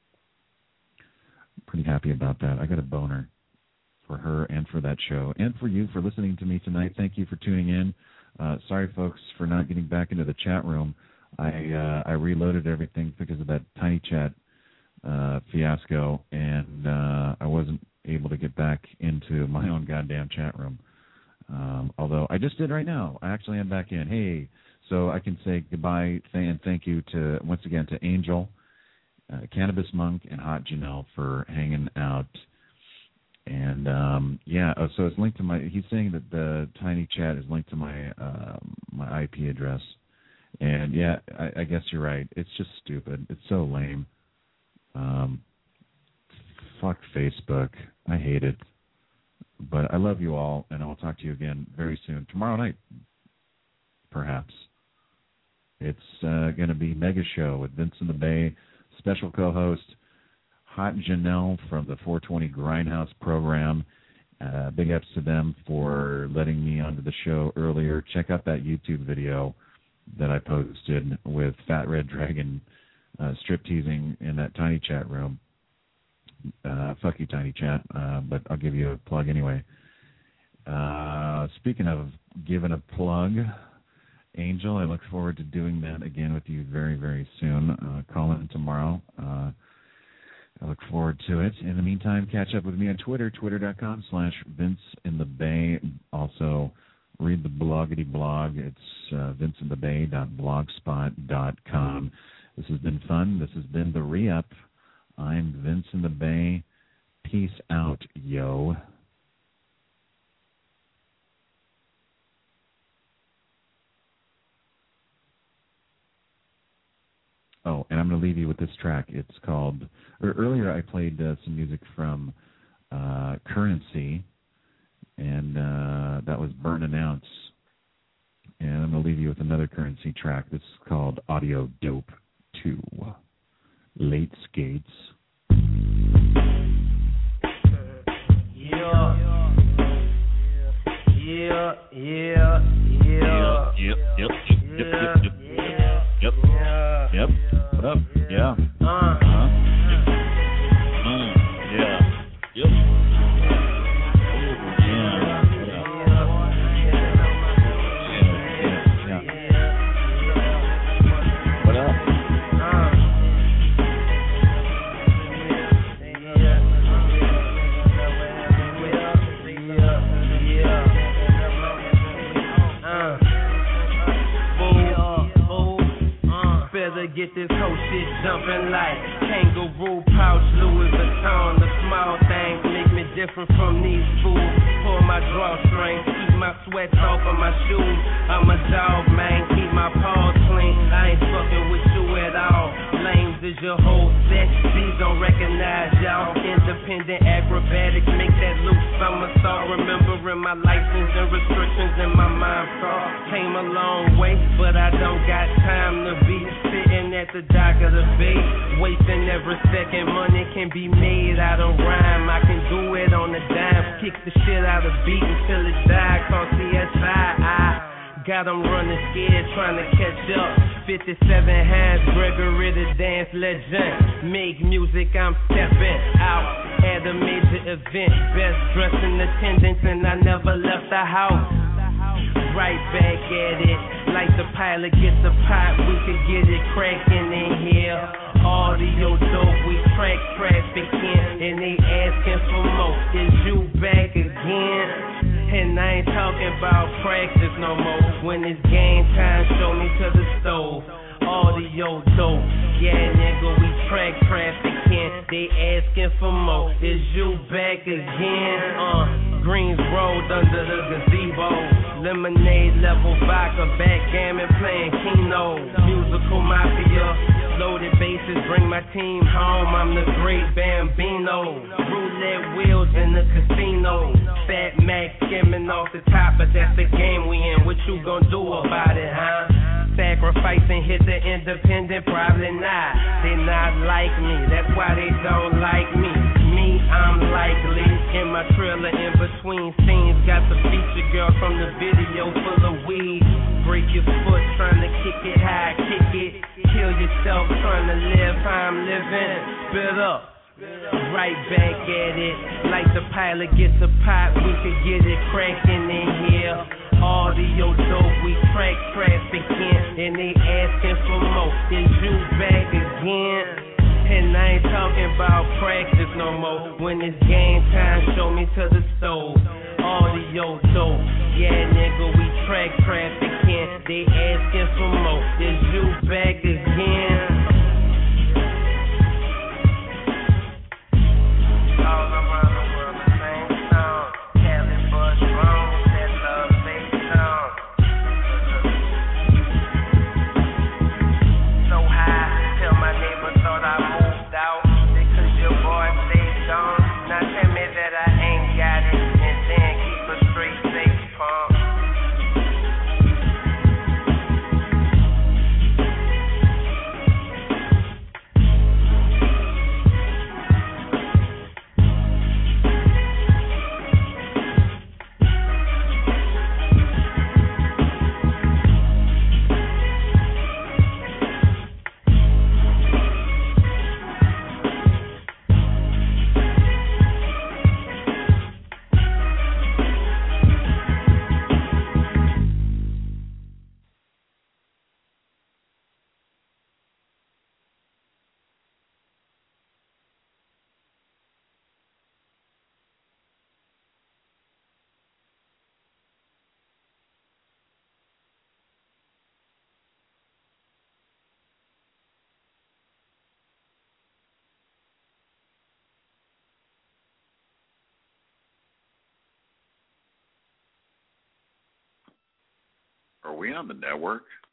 Pretty happy about that. I got a boner for her and for that show. And for you for listening to me tonight. Thank you for tuning in. Uh, sorry, folks, for not getting back into the chat room. I uh, I reloaded everything because of that Tiny Chat uh, fiasco, and uh, I wasn't able to get back into my own goddamn chat room. Um, although I just did right now. I actually am back in. Hey, so I can say goodbye and thank you to once again to Angel, uh, Cannabis Monk, and Hot Janelle for hanging out. And um, yeah, uh, so it's linked to my. He's saying that the Tiny Chat is linked to my um, my I P address. And yeah, I, I guess you're right. It's just stupid. It's so lame. Um, fuck Facebook. I hate it. But I love you all, and I'll talk to you again very soon. Tomorrow night, perhaps. It's uh, going to be Mega Show with Vince in the Bay, special co-host Hot Janelle from the four twenty Grindhouse program. Uh, big ups to them for letting me onto the show earlier. Check out that YouTube video that I posted with Fat Red Dragon uh, strip teasing in that Tiny Chat room. Uh, fuck you, Tiny Chat, uh, but I'll give you a plug anyway. Uh, speaking of giving a plug, Angel, I look forward to doing that again with you very, very soon. Uh, call in tomorrow. Uh, I look forward to it. In the meantime, catch up with me on Twitter, twitter.com slash Vince in the Bay. Also, read the bloggity blog. It's uh, vince in the bay dot blogspot dot com. This has been fun. This has been the Re-Up. I'm Vince in the Bay. Peace out, yo. Oh, and I'm going to leave you with this track. It's called, or earlier I played uh, some music from uh, Currency, and uh, that was Burn and Ounce. And I'm going to leave you with another Currency track. This is called Audio Dope two. Late Skates. Yeah. Yeah, yeah, yeah. Yep, yep, yep, yep, yep, yep, yep, yep, yep. What up? Yeah. Uh. Uh-huh. Uh, yeah. Yep. Oh, yeah. Yeah, yeah, yeah. What up? Get this whole shit jumping like kangaroo pouch, Louis Vuitton. The small things make me different from these fools. Pull my drawstring, keep my sweat off of my shoes. I'm a dog, man, keep my paws clean. I ain't fucking with you at all. Lames is your whole set. Please don't recognize y'all. Independent acrobatics make that loop somersault. Remembering my license and restrictions in my mind thought. Came a long way, but I don't got time to be sitting at the dock of the bay, wasting every second. Money can be made out of rhyme. I can do it on the dime. Kick the shit out of beat until it die. Call C S I. I got them running scared, trying to catch up. fifty-seven hands, Gregory the dance legend. Make music, I'm stepping out at a major event. Best dressed in attendance, and I never left the house. Right back at it, like the pilot gets a pot, we could get it cracking in here. Audio dope, we track trafficking, and they asking for more. Is you back again? And I ain't talking about practice no more. When it's game time, show me to the stove. Audio dope, yeah nigga, we track trafficking. They asking for more. Is you back again? Uh, Greens rolled under the gazebo. Lemonade level vodka, backgammon playing Keno. Musical mafia, loaded bases, bring my team home. I'm the great Bambino. Roulette wheels in the casino. Fat Mac skimming off the top, but that's the game we in. What you gon' do about it, huh? Sacrifice and hit the independent, probably not. They not like me, that's why they don't like me. Me, I'm likely in my trailer in between scenes. Got the feature girl from the video full of weed. Break your foot trying to kick it high, kick it. Kill yourself trying to live how I'm living. Spit up. Right back at it, like the pilot gets a pot, we could get it cracking in here. Audio dope, we track trafficking, and they asking for more. Is you back again? And I ain't talking about practice no more. When it's game time, show me to the stove. audio though. Yeah, nigga, we track trafficking. They asking for more. Is you back again? All around the world, the same song. Cali Bush wrong, that love face song. So high, till my neighbor thought I moved out. Because your boy stayed gone. Now tell me that I ain't got it. And then keep a straight face, pump. Are we on the network?